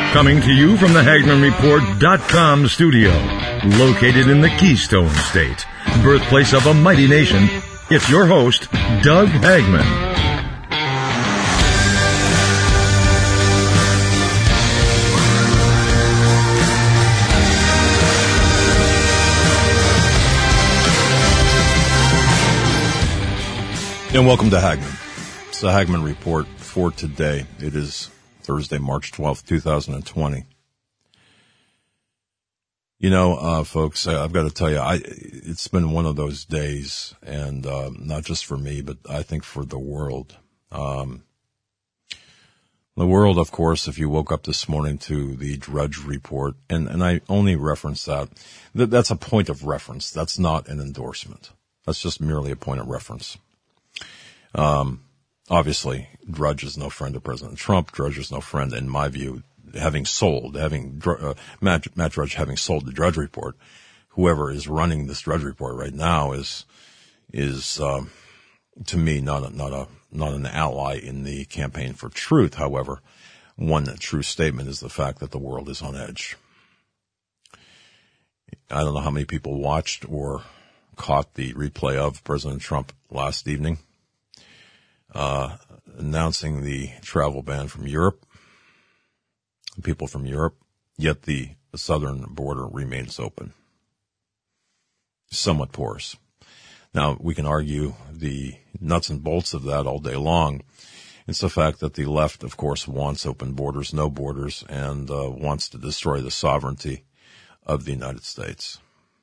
Coming to you from the HagmannReport.com studio, located in the Keystone State, birthplace of a mighty nation, it's your host, Doug Hagmann. And welcome to Hagmann. It's the Hagmann Report for today. It is Thursday, March 12th, 2020. You know, folks, I've got to tell you, it's been one of those days, and not just for me, but I think for the world. The world, of course, if you woke up this morning to the Drudge Report, and I only reference that's a point of reference. That's not an endorsement. That's just merely a point of reference. Obviously, Drudge is no friend of President Trump. Drudge is no friend, in my view, Matt Drudge having sold the Drudge Report. Whoever is running this Drudge Report right now is to me not an ally in the campaign for truth. However, one true statement is the fact that the world is on edge. I don't know how many people watched or caught the replay of President Trump last evening. Announcing the travel ban from Europe, people from Europe, yet the southern border remains open. Somewhat porous. Now, we can argue the nuts and bolts of that all day long. It's the fact that the left, of course, wants open borders, no borders, and wants to destroy the sovereignty of the United States.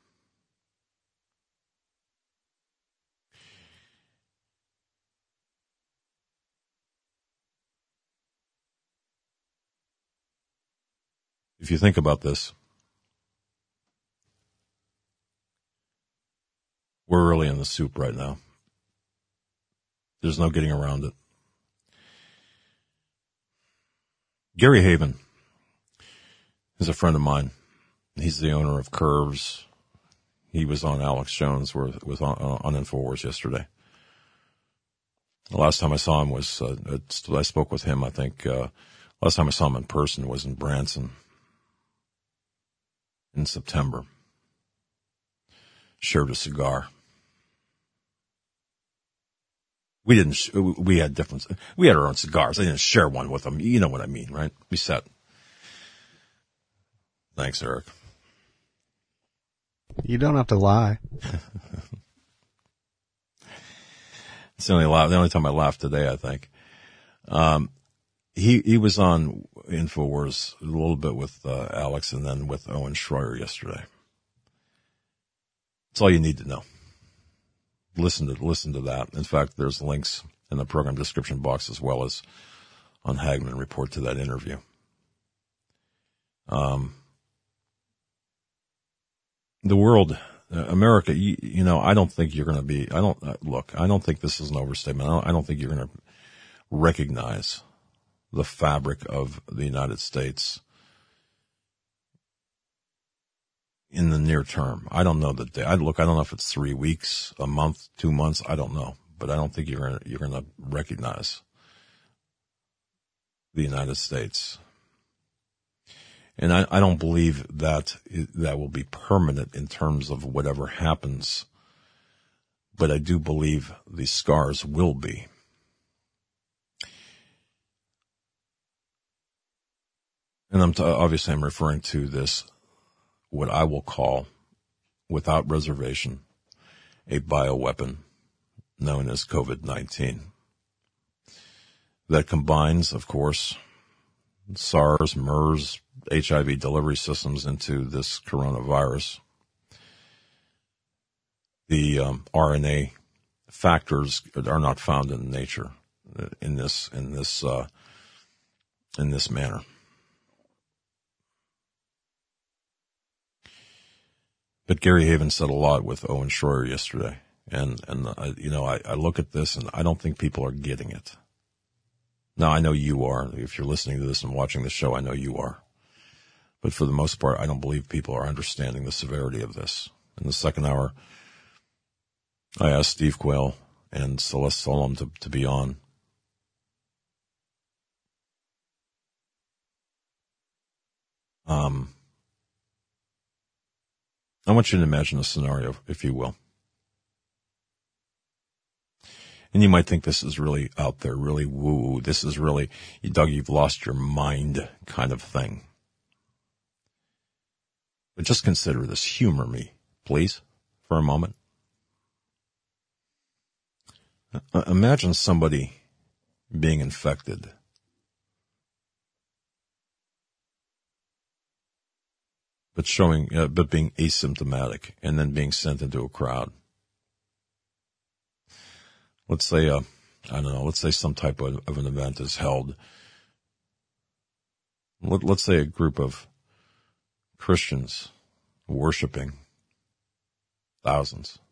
If you think about this, we're really in the soup right now. There's no getting around it. Gary Haven is a friend of mine. He's the owner of Curves. He was on Alex Jones on InfoWars yesterday. The last time I saw him was, I spoke with him, I think, last time I saw him in person was in Branson. In September, shared a cigar. We had our own cigars. I didn't share one with them. You know what I mean, right? We sat. Thanks, Eric. You don't have to lie. It's the only time I laughed today, I think. He was on InfoWars a little bit with Alex and then with Owen Schroyer yesterday. That's all you need to know. Listen to that. In fact, there's links in the program description box as well as on Hagmann Report to that interview. The world, America, you know, I don't think you're going to be, I don't think this is an overstatement. I don't think you're going to recognize the fabric of the United States in the near term. I don't know the day. I don't know if it's 3 weeks, a month, 2 months. I don't know, but I don't think you're going to recognize the United States. And I don't believe that will be permanent in terms of whatever happens, but I do believe the scars will be. And obviously I'm referring to this, what I will call, without reservation, a bioweapon known as COVID-19. That combines, of course, SARS, MERS, HIV delivery systems into this coronavirus. The RNA factors are not found in nature in this manner. But Gary Haven said a lot with Owen Schroyer yesterday. And I look at this and I don't think people are getting it. Now, I know you are. If you're listening to this and watching the show, I know you are. But for the most part, I don't believe people are understanding the severity of this. In the second hour, I asked Steve Quayle and Celeste Solom to be on. I want you to imagine a scenario, if you will. And you might think this is really out there, really woo. This is really, Doug, you've lost your mind kind of thing. But just consider this. Humor me, please, for a moment. Imagine somebody being infected. But being asymptomatic and then being sent into a crowd. Let's say, let's say some type of an event is held. Let's say a group of Christians worshiping, thousands.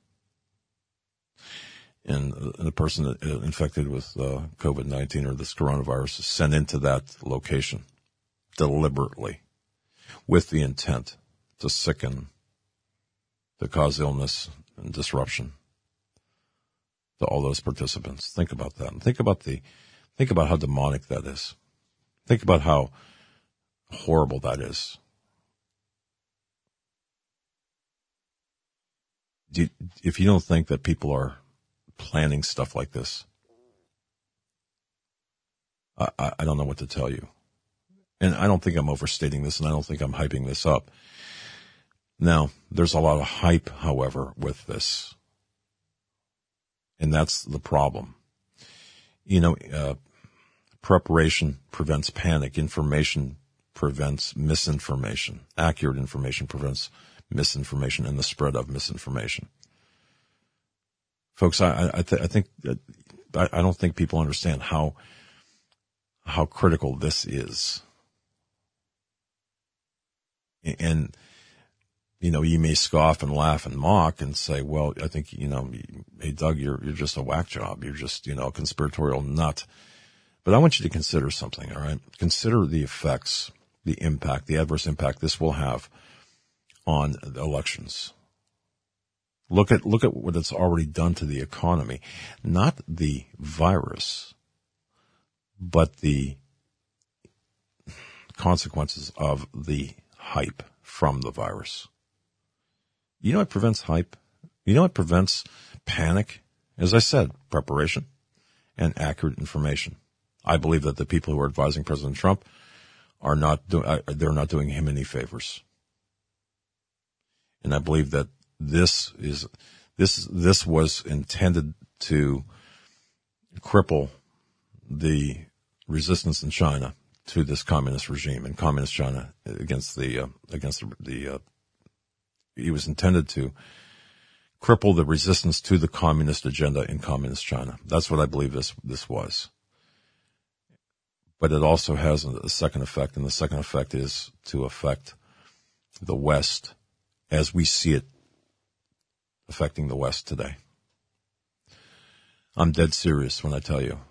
And the person infected with COVID-19 or this coronavirus is sent into that location deliberately with the intent to sicken, to cause illness and disruption to all those participants. Think about that. And think about how demonic that is. Think about how horrible that is. If you don't think that people are planning stuff like this, I don't know what to tell you. And I don't think I'm overstating this, and I don't think I'm hyping this up. Now, there's a lot of hype, however, with this. And that's the problem. Preparation prevents panic. Information prevents misinformation. Accurate information prevents misinformation and the spread of misinformation. Folks, I think that I don't think people understand how critical this is. And, you may scoff and laugh and mock and say, well, I think, hey, Doug, you're just a whack job. You're just, a conspiratorial nut. But I want you to consider something, all right? Consider the effects, the impact, the adverse impact this will have on elections. Look at what it's already done to the economy. Not the virus, but the consequences of the hype from the virus. You know what prevents hype? You know what prevents panic? As I said, preparation and accurate information. I believe that the people who are advising President Trump they're not doing him any favors. And I believe that this was intended to cripple the resistance in China to this communist regime and communist China it was intended to cripple the resistance to the communist agenda in communist China. That's what I believe this was. But it also has a second effect, and the second effect is to affect the West as we see it affecting the West today. I'm dead serious when I tell you.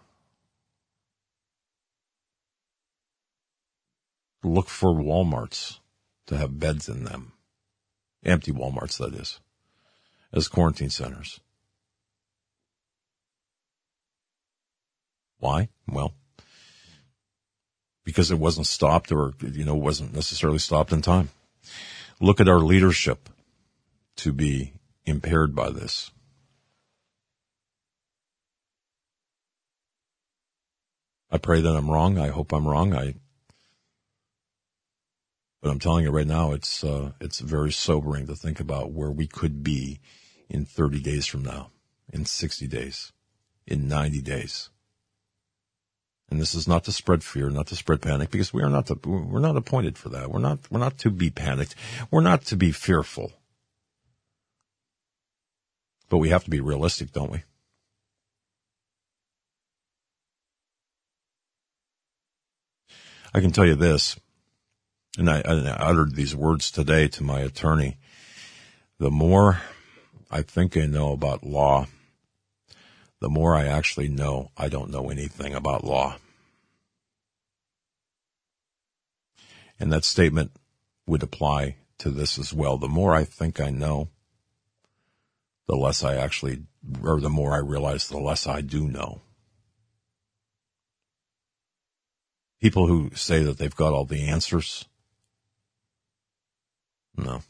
Look for Walmarts to have beds in them. Empty Walmarts, that is, as quarantine centers. Why? Well, because it wasn't stopped or, wasn't necessarily stopped in time. Look at our leadership to be impaired by this. I pray that I'm wrong. I hope I'm wrong. But I'm telling you right now, it's very sobering to think about where we could be in 30 days from now, in 60 days, in 90 days. And this is not to spread fear, not to spread panic, because we're not appointed for that. We're not to be panicked. We're not to be fearful. But we have to be realistic, don't we? I can tell you this. And I uttered these words today to my attorney. The more I think I know about law, the more I actually know I don't know anything about law. And that statement would apply to this as well. The more I think I know, the more I realize the less I do know. People who say that they've got all the answers, No.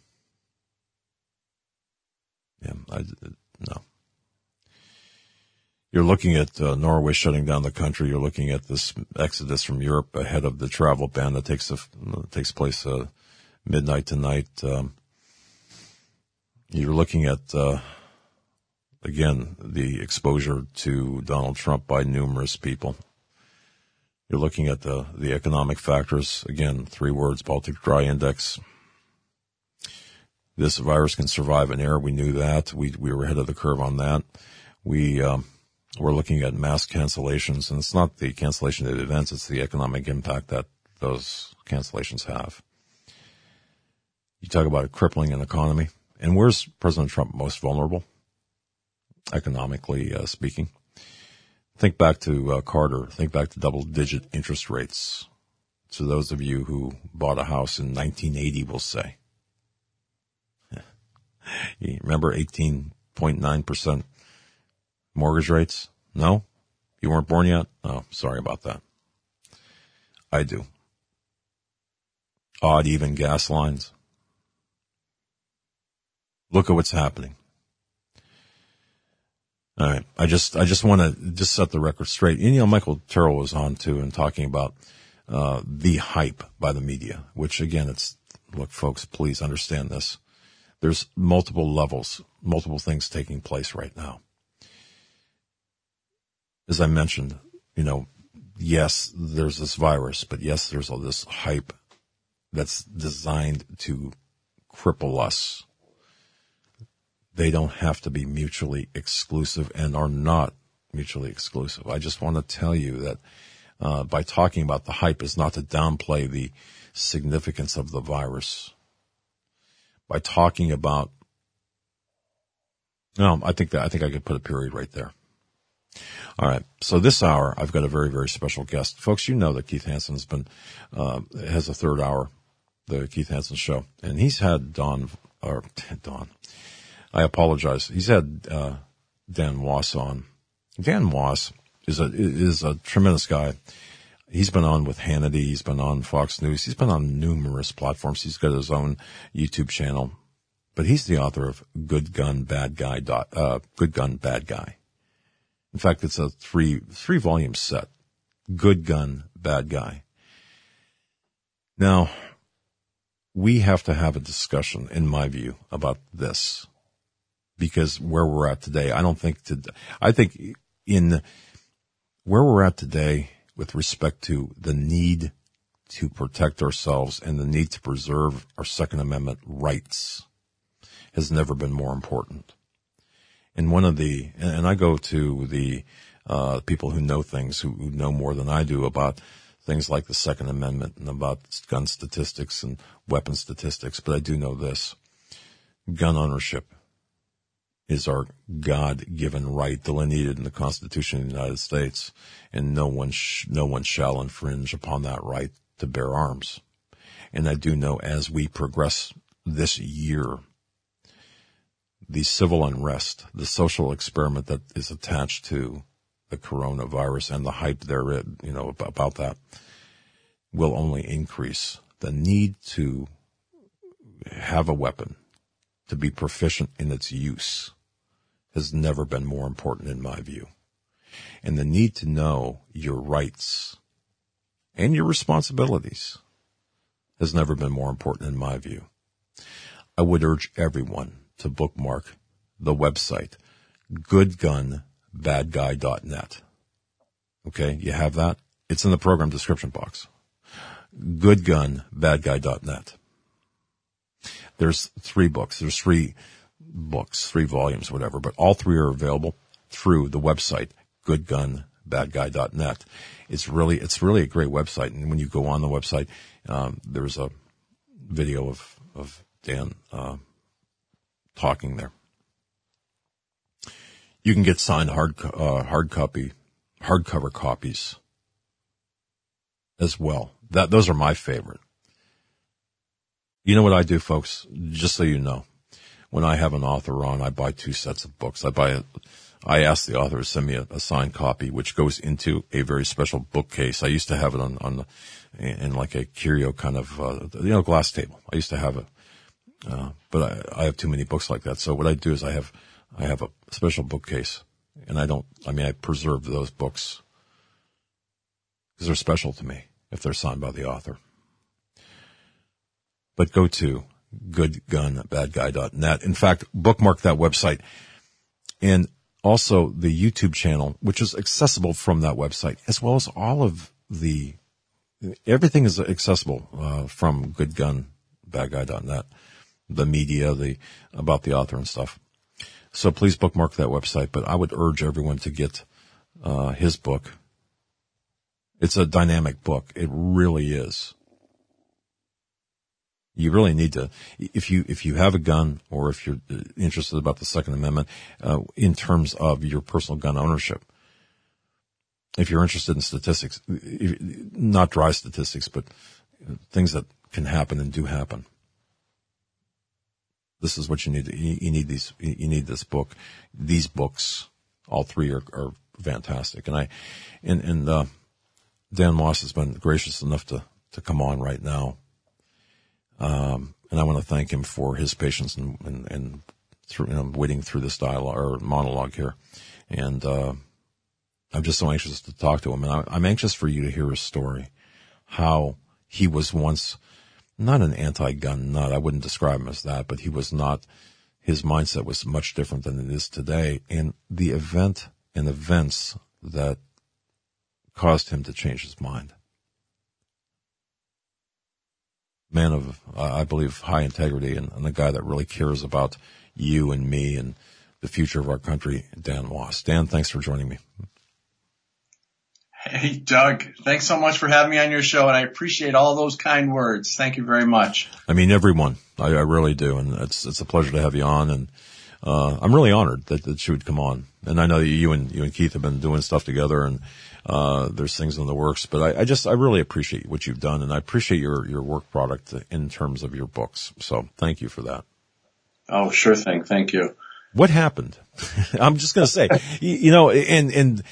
Yeah, no. You're looking at Norway shutting down the country. You're looking at this exodus from Europe ahead of the travel ban that takes place midnight tonight. You're looking at again the exposure to Donald Trump by numerous people. You're looking at the economic factors. Again, 3 words: Baltic Dry Index. This virus can survive in air. We knew that. We were ahead of the curve on that. We're looking at mass cancellations, and it's not the cancellation of the events, it's the economic impact that those cancellations have. You talk about a crippling an economy. And where's President Trump most vulnerable, economically speaking? Think back to Carter. Think back to double-digit interest rates. To those of you who bought a house in 1980, we'll say. You remember 18.9% mortgage rates? No? You weren't born yet? Oh, sorry about that. I do. Odd, even gas lines. Look at what's happening. All right. I just want to just set the record straight. And, Michael Terrell was on too and talking about the hype by the media, which again, look, folks, please understand this. There's multiple levels, multiple things taking place right now. As I mentioned, yes, there's this virus, but yes, there's all this hype that's designed to cripple us. They don't have to be mutually exclusive and are not mutually exclusive. I just want to tell you that by talking about the hype is not to downplay the significance of the virus. By talking about, I think I could put a period right there. All right. So this hour, I've got a very, very special guest. Folks, you know that Keith Hansen's has a third hour, the Keith Hansen Show. And he's had Don. I apologize. He's had Dan Wass on. Dan Wass is a tremendous guy. He's been on with Hannity. He's been on Fox News. He's been on numerous platforms. He's got his own YouTube channel. But he's the author of Good Gun, Bad Guy. Good Gun, Bad Guy. In fact, it's a three volume set. Good Gun, Bad Guy. Now, we have to have a discussion, in my view, about this. Because where we're at today, I think in where we're at today with respect to the need to protect ourselves and the need to preserve our Second Amendment rights has never been more important. And and I go to the people who know things, who know more than I do about things like the Second Amendment and about gun statistics and weapon statistics, but I do know this. Gun ownership is our God-given right delineated in the Constitution of the United States, and no one shall infringe upon that right to bear arms. And I do know as we progress this year, the civil unrest, the social experiment that is attached to the coronavirus and the hype there, about that will only increase. The need to have a weapon, to be proficient in its use, has never been more important in my view. And the need to know your rights and your responsibilities has never been more important in my view. I would urge everyone to bookmark the website, goodgunbadguy.net. Okay, you have that? It's in the program description box. Goodgunbadguy.net. There's 3 books. There's 3 books, 3 volumes, whatever, but all 3 are available through the website, goodgunbadguy.net. It's really a great website. And when you go on the website, there's a video of Dan, talking there. You can get signed hardcover copies as well. Those are my favorite. You know what I do, folks? Just so you know, when I have an author on, I buy 2 sets of books. I ask the author to send me a signed copy, which goes into a very special bookcase. I used to have it in like a curio kind of, glass table. I used to have But I have too many books like that. So what I do is I have a special bookcase, and I preserve those books because they're special to me if they're signed by the author. But go to goodgunbadguy.net. In fact, bookmark that website, and also the YouTube channel, which is accessible from that website, as well as all of everything is accessible from goodgunbadguy.net, the media, about the author and stuff. So please bookmark that website, but I would urge everyone to get his book. It's a dynamic book. It really is. You really need to, if you have a gun, or if you're interested about the Second Amendment, in terms of your personal gun ownership. If you're interested in statistics, not dry statistics, but things that can happen and do happen. This is what you need. You need this book. These books, all three are fantastic. And Dan Moss has been gracious enough to come on right now. And I want to thank him for his patience and through, waiting through this dialogue or monologue here. And, I'm just so anxious to talk to him. And I'm anxious for you to hear his story, how he was once not an anti-gun nut. I wouldn't describe him as that, but he was not, his mindset was much different than it is today. And the events that caused him to change his mind. Man of, I believe, high integrity, and a guy that really cares about you and me and the future of our country, Dan Moss. Dan, thanks for joining me. Hey, Doug, thanks so much for having me on your show, and I appreciate all those kind words. Thank you very much. I mean, everyone. I really do, and it's a pleasure to have you on, and I'm really honored that you would come on. And I know that you and Keith have been doing stuff together, and there's things in the works, but I really appreciate what you've done, and I appreciate your work product in terms of your books. So thank you for that. Oh, sure thing. Thank you. What happened? I'm just going to say, and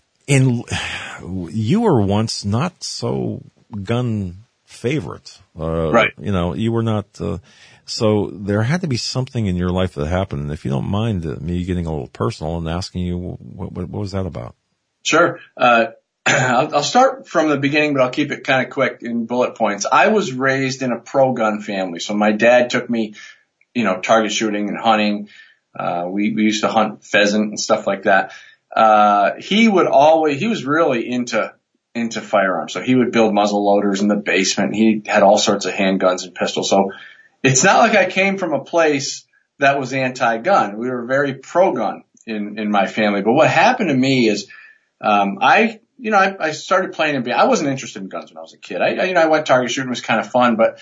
you were once not so gun favorite. Right. You were not, so there had to be something in your life that happened. And if you don't mind me getting a little personal and asking you, what was that about? Sure. I'll start from the beginning, but I'll keep it kind of quick in bullet points. I was raised in a pro-gun family. So my dad took me, target shooting and hunting. We used to hunt pheasant and stuff like that. He was really into firearms. So he would build muzzle loaders in the basement. He had all sorts of handguns and pistols. So it's not like I came from a place that was anti-gun. We were very pro-gun in my family. But what happened to me is, I started playing in bands. I wasn't interested in guns when I was a kid. I went target shooting, was kind of fun, but,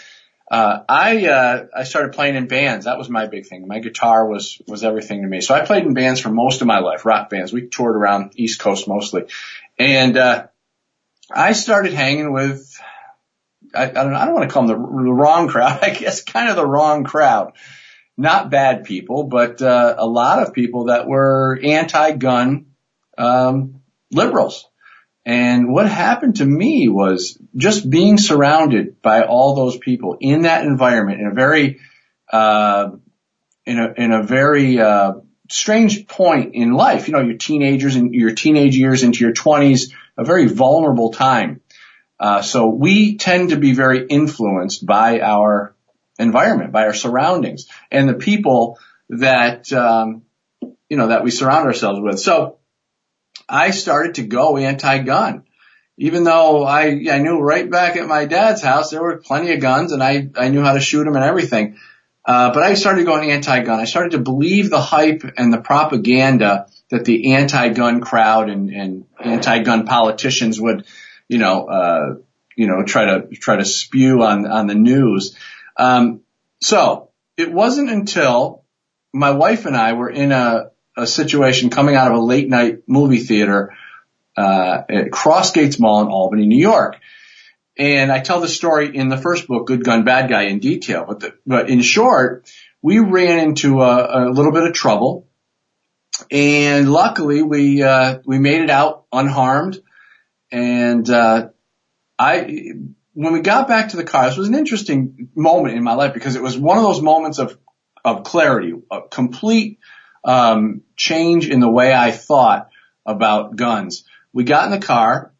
I started playing in bands. That was my big thing. My guitar was everything to me. So I played in bands for most of my life, rock bands. We toured around East Coast mostly. And, I started hanging with, I don't want to call them the wrong crowd. I guess kind of the wrong crowd. Not bad people, but, a lot of people that were anti-gun, liberals. And what happened to me was just being surrounded by all those people in that environment in a very, strange point in life. Your teenagers and your teenage years into your 20s, a very vulnerable time. So we tend to be very influenced by our environment, by our surroundings and the people that, that we surround ourselves with. So I started to go anti-gun, even though I knew right back at my dad's house there were plenty of guns and I knew how to shoot them and everything. But I started going anti-gun. I started to believe the hype and the propaganda that the anti-gun crowd and anti-gun politicians would, try to spew on the news. So it wasn't until my wife and I were in a situation coming out of a late night movie theater, at Crossgates Mall in Albany, New York. And I tell the story in the first book, Good Gun, Bad Guy, in detail. But in short, we ran into a little bit of trouble. And luckily we made it out unharmed. And, when we got back to the car, this was an interesting moment in my life because it was one of those moments of clarity, a complete change in the way I thought about guns. We got in the car,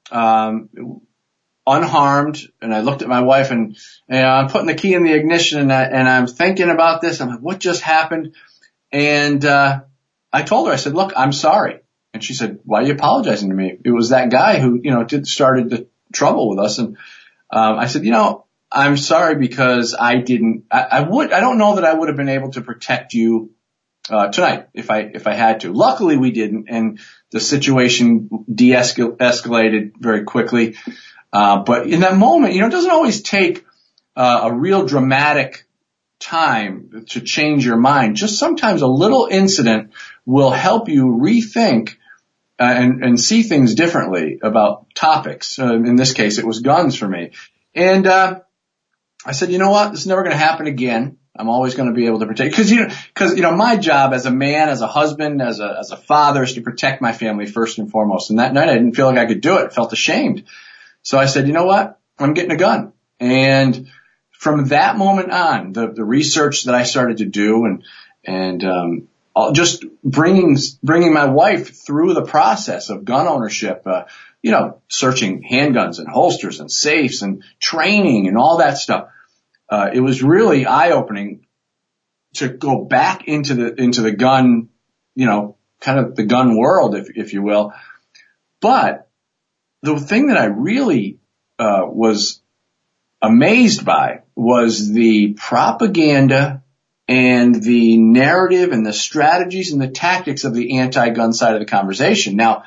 unharmed, and I looked at my wife and I'm putting the key in the ignition and I'm thinking about this. I'm like, what just happened? And I told her, I said, look, I'm sorry. And she said, why are you apologizing to me? It was that guy who, started the trouble with us. And I said, I'm sorry because I don't know that I would have been able to protect you tonight if I had to. Luckily we didn't, and the situation escalated very quickly. But in that moment, it doesn't always take a real dramatic time to change your mind. Just sometimes a little incident will help you rethink and see things differently about topics. In this case, it was guns for me. And I said, you know what? This is never going to happen again. I'm always going to be able to protect, because my job as a man, as a husband, as a father is to protect my family first and foremost. And that night I didn't feel like I could do it. I felt ashamed. So I said, you know what? I'm getting a gun. And from that moment on, the research that I started to do and just bringing my wife through the process of gun ownership, searching handguns and holsters and safes and training and all that stuff. It was really eye-opening to go back into the gun, kind of the gun world, if you will. But the thing that I really was amazed by was the propaganda and the narrative and the strategies and the tactics of the anti-gun side of the conversation. Now,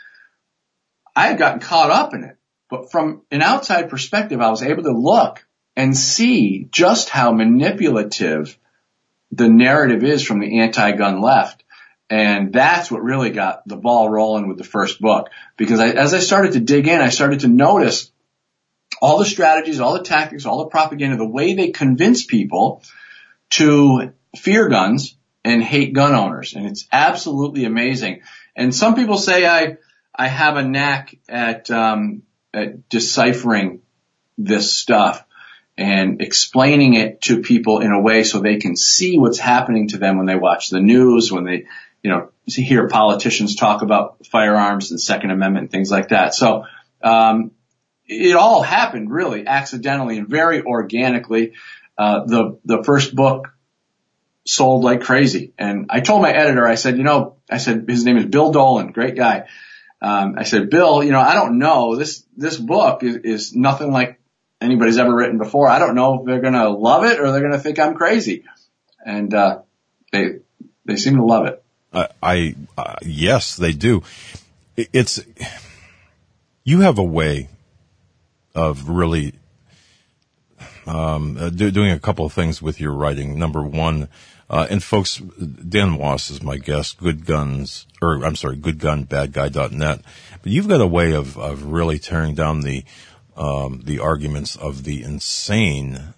I had gotten caught up in it, but from an outside perspective, I was able to look and see just how manipulative the narrative is from the anti-gun left. And that's what really got the ball rolling with the first book. Because as I started to dig in, I started to notice all the strategies, all the tactics, all the propaganda, the way they convince people to fear guns and hate gun owners. And it's absolutely amazing. And some people say I have a knack at deciphering this stuff and explaining it to people in a way so they can see what's happening to them when they watch the news, when they, hear politicians talk about firearms and Second Amendment and things like that. So, it all happened really accidentally and very organically. The first book sold like crazy. And I told my editor, I said, his name is Bill Dolan, great guy. I said, Bill, I don't know. This book is nothing like anybody's ever written before. I don't know if they're going to love it or they're going to think I'm crazy. And, they seem to love it. Yes, they do. You have a way of really, doing a couple of things with your writing. Number one, and folks, Dan Wass is my guest, goodgunbadguy.net. But you've got a way of really tearing down the arguments of the insane,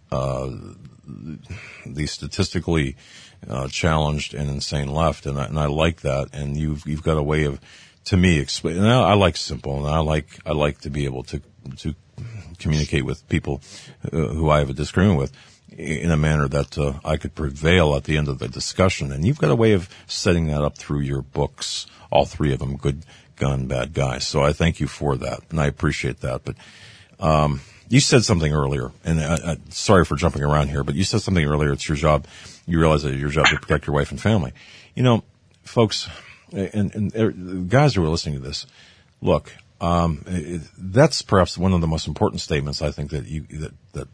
the statistically challenged and insane left, and I like that. And you've got a way of, to me, explain. And I like simple, and I like to be able to communicate with people who I have a disagreement with in a manner that I could prevail at the end of the discussion. And you've got a way of setting that up through your books, all three of them, Good Gun, Bad Guy. So I thank you for that, and I appreciate that. But you said something earlier, and sorry for jumping around here, but you said something earlier. It's your job. You realize that it's your job to protect your wife and family. Folks, and guys who are listening to this, look, that's perhaps one of the most important statements I think that you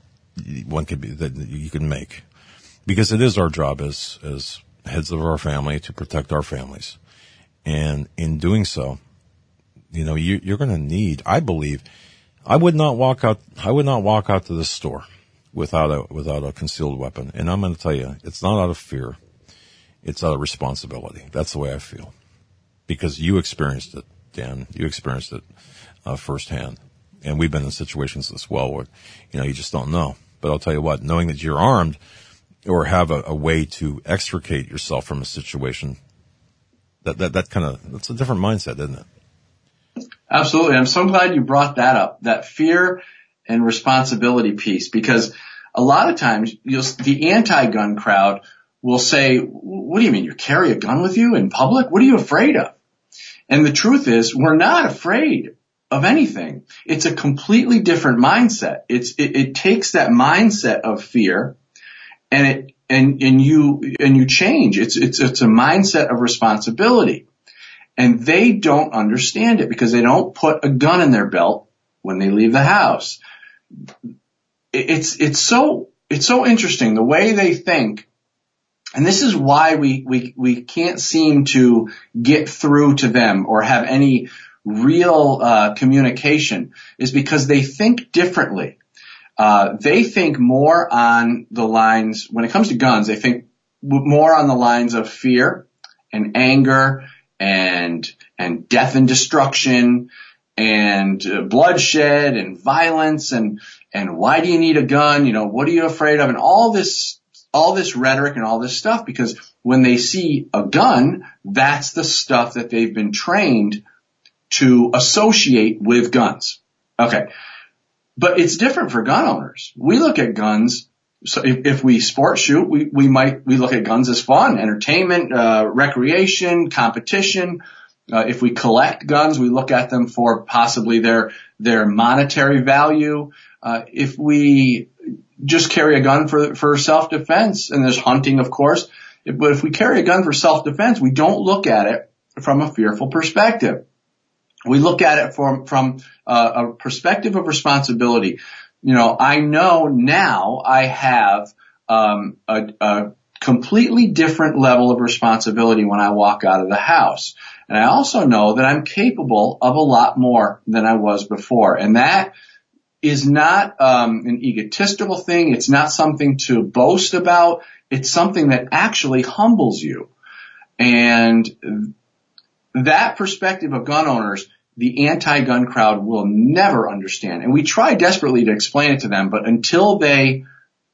can make, because it is our job as heads of our family to protect our families, and in doing so, you're going to need. I believe I would not walk out to the store without a concealed weapon, and I'm going to tell you, it's not out of fear, it's out of responsibility. That's the way I feel, because you experienced it, Dan. You experienced it firsthand, and we've been in situations as well where you just don't know. But I'll tell you what, knowing that you're armed or have a way to extricate yourself from a situation, that's a different mindset, isn't it? Absolutely. I'm so glad you brought that up. That fear and responsibility piece, because a lot of times the anti-gun crowd will say, what do you mean, you carry a gun with you in public? What are you afraid of? And the truth is, we're not afraid of anything. It's a completely different mindset. It takes that mindset of fear and you change. It's a mindset of responsibility. And they don't understand it because they don't put a gun in their belt when they leave the house. It's so interesting the way they think. And this is why we can't seem to get through to them or have any real communication, is because they think differently. They think more on the lines, when it comes to guns, they think more on the lines of fear and anger and death and destruction and bloodshed and violence and why do you need a gun? What are you afraid of? And all this rhetoric and all this stuff, because when they see a gun, that's the stuff that they've been trained to associate with guns. Okay. But it's different for gun owners. We look at guns. So if we sport shoot, we look at guns as fun, entertainment, recreation, competition. If we collect guns, we look at them for possibly their monetary value. If we just carry a gun for self-defense, and there's hunting, of course, but if we carry a gun for self-defense, we don't look at it from a fearful perspective. We look at it from a perspective of responsibility. I know now I have a completely different level of responsibility when I walk out of the house. And I also know that I'm capable of a lot more than I was before. And that is not an egotistical thing. It's not something to boast about. It's something that actually humbles you. And that perspective of gun owners, the anti-gun crowd will never understand. And we try desperately to explain it to them, but until they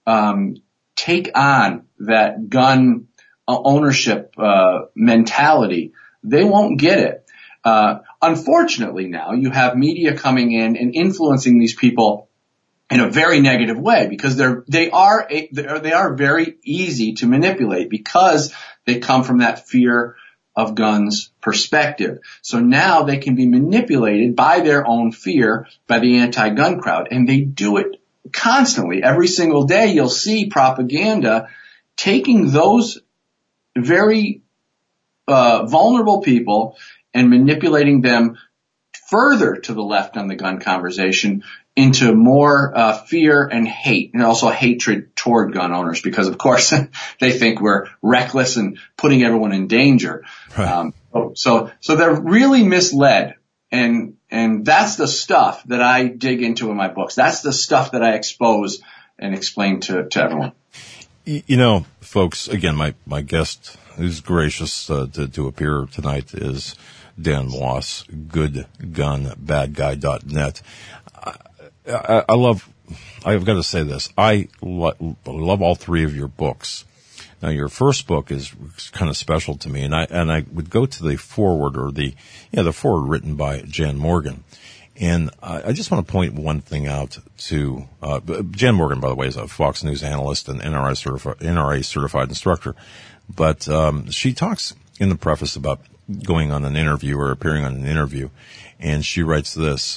take on that gun ownership mentality, they won't get it. Unfortunately now you have media coming in and influencing these people in a very negative way, because they are very easy to manipulate because they come from that fear of guns perspective. So now they can be manipulated by their own fear by the anti-gun crowd, and they do it constantly. Every single day you'll see propaganda taking those very vulnerable people and manipulating them further to the left on the gun conversation into more fear and hate, and also hatred toward gun owners, because of course they think we're reckless and putting everyone in danger. Right. So they're really misled, and that's the stuff that I dig into in my books. That's the stuff that I expose and explain to everyone. Folks, again, my guest who's gracious to appear tonight is Dan Moss, goodgunbadguy.net. I've got to say this. I love all three of your books. Now, your first book is kind of special to me, and I would go to the foreword, or the foreword written by Jan Morgan. And I just want to point one thing out to Jan Morgan, by the way, is a Fox News analyst and NRA certified instructor. But she talks in the preface about going on an interview or appearing on an interview, and she writes this.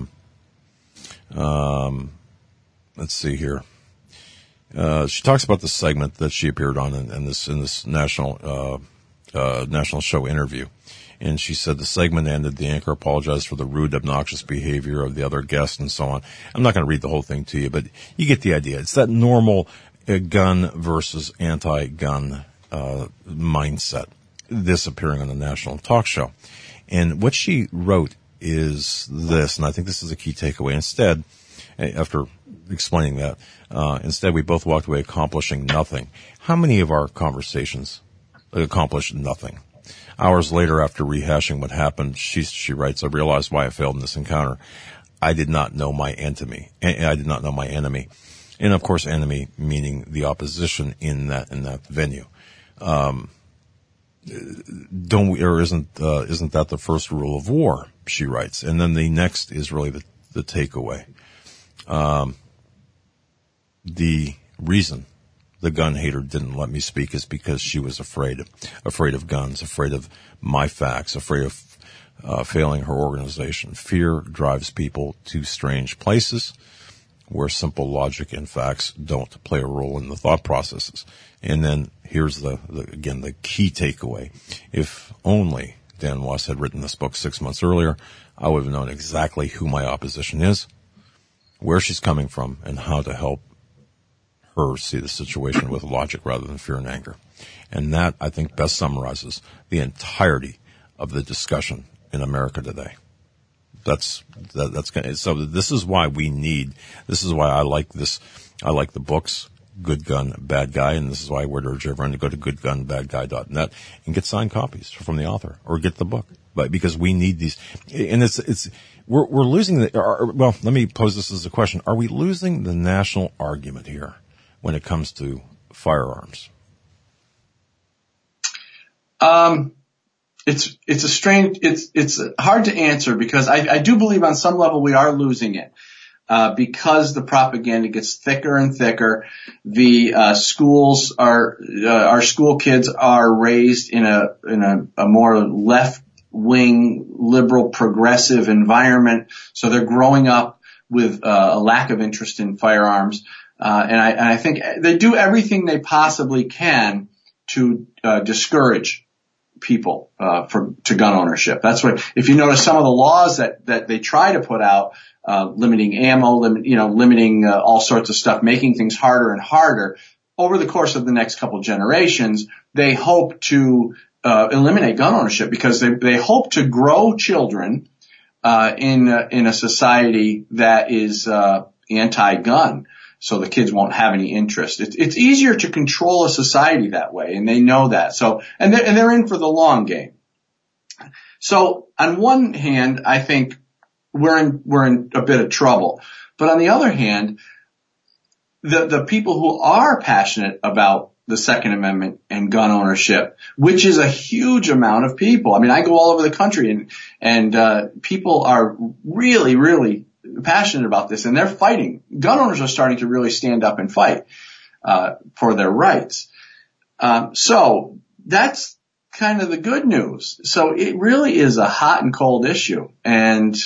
Let's see here. She talks about the segment that she appeared on in this national show interview. And she said the segment ended. The anchor apologized for the rude, obnoxious behavior of the other guests and so on. I'm not going to read the whole thing to you, but you get the idea. It's that normal gun versus anti-gun mindset, this appearing on the national talk show. And what she wrote is this, and I think this is a key takeaway. Instead, after explaining that, instead we both walked away accomplishing nothing. How many of our conversations accomplished nothing? Hours later, after rehashing what happened, she writes, I realized why I failed in this encounter. I did not know my enemy. And of course, enemy meaning the opposition in that venue. Isn't that the first rule of war? She writes. And then the next is really the takeaway. The reason the gun hater didn't let me speak is because she was afraid of guns, afraid of my facts, afraid of failing her organization. Fear drives people to strange places where simple logic and facts don't play a role in the thought processes. And then here's the key takeaway. If only Dan Wass had written this book 6 months earlier, I would have known exactly who my opposition is, where she's coming from, and how to help her see the situation with logic rather than fear and anger. And that, I think, best summarizes the entirety of the discussion in America today. That's so this is why I like this. I like the books, Good Gun, Bad Guy, and this is why I would urge everyone to go to goodgunbadguy.net and get signed copies from the author or get the book. But because we need these, and we're losing well, let me pose this as a question. Are we losing the national argument here when it comes to firearms? It's hard to answer because I do believe on some level we are losing it. Because the propaganda gets thicker and thicker, the schools our school kids are raised in a more left-wing, liberal, progressive environment, so they're growing up with a lack of interest in firearms, and I think they do everything they possibly can to discourage people to gun ownership. That's what, if you notice some of the laws that they try to put out, limiting ammo, limiting all sorts of stuff, making things harder and harder. Over the course of the next couple generations, they hope to eliminate gun ownership because they hope to grow children in a society that is anti-gun, so the kids won't have any interest. It's easier to control a society that way, and they know that. So, and they're in for the long game. So, on one hand, I think we're in a bit of trouble. But on the other hand, the people who are passionate about the Second Amendment and gun ownership, which is a huge amount of people. I mean, I go all over the country and people are really, really passionate about this, and they're fighting. Gun owners are starting to really stand up and fight for their rights. So that's kind of the good news. So it really is a hot and cold issue, and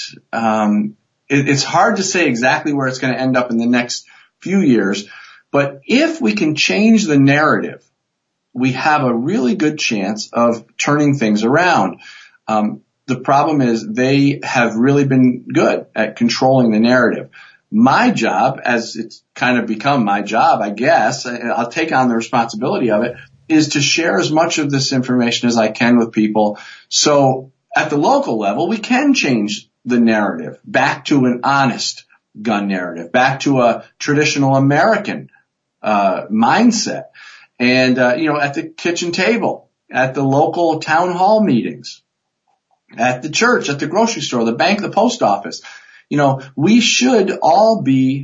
it's hard to say exactly where it's going to end up in the next few years. But if we can change the narrative, we have a really good chance of turning things around. The problem is they have really been good at controlling the narrative. My job, as it's kind of become my job, I guess, I'll take on the responsibility of it, is to share as much of this information as I can with people. So at the local level, we can change the narrative back to an honest gun narrative, back to a traditional American mindset. And, at the kitchen table, at the local town hall meetings, at the church, at the grocery store, the bank, the post office, we should all be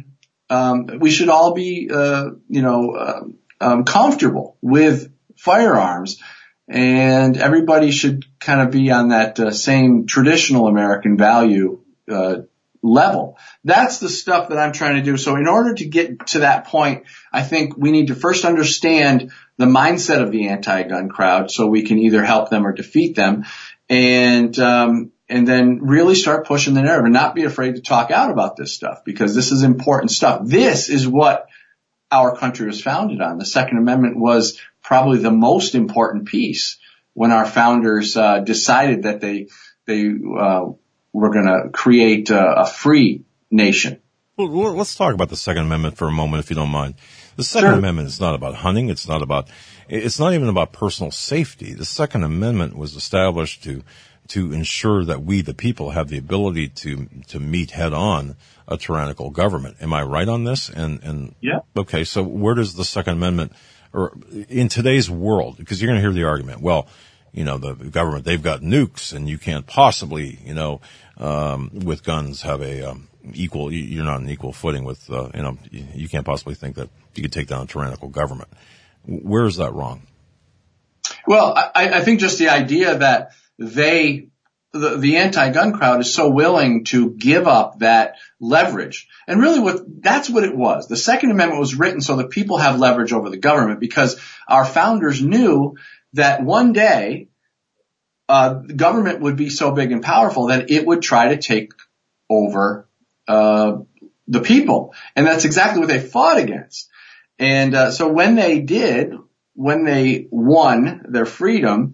comfortable with firearms, and everybody should kind of be on that same traditional American value level. That's the stuff that I'm trying to do. So in order to get to that point, I think we need to first understand the mindset of the anti-gun crowd so we can either help them or defeat them, and then really start pushing the narrative and not be afraid to talk out about this stuff, because this is important stuff. This is what our country was founded on. The Second Amendment was probably the most important piece when our founders decided that they were going to create a free nation. Well, let's talk about the Second Amendment for a moment, if you don't mind. The Second Amendment is not about hunting. It's not even about personal safety. The Second Amendment was established to ensure that we, the people, have the ability to meet head on a tyrannical government. Am I right on this? And yeah. Okay. So where does the Second Amendment, or in today's world, because you're going to hear the argument, well, the government, they've got nukes and you can't possibly, with guns have you're not on equal footing with, you can't possibly think that you could take down a tyrannical government. Where is that wrong? Well, I think just the idea that they the anti-gun crowd is so willing to give up that leverage. And really that's what it was. The Second Amendment was written so that people have leverage over the government, because our founders knew that one day, the government would be so big and powerful that it would try to take over, the people. And that's exactly what they fought against. And, so when they won their freedom,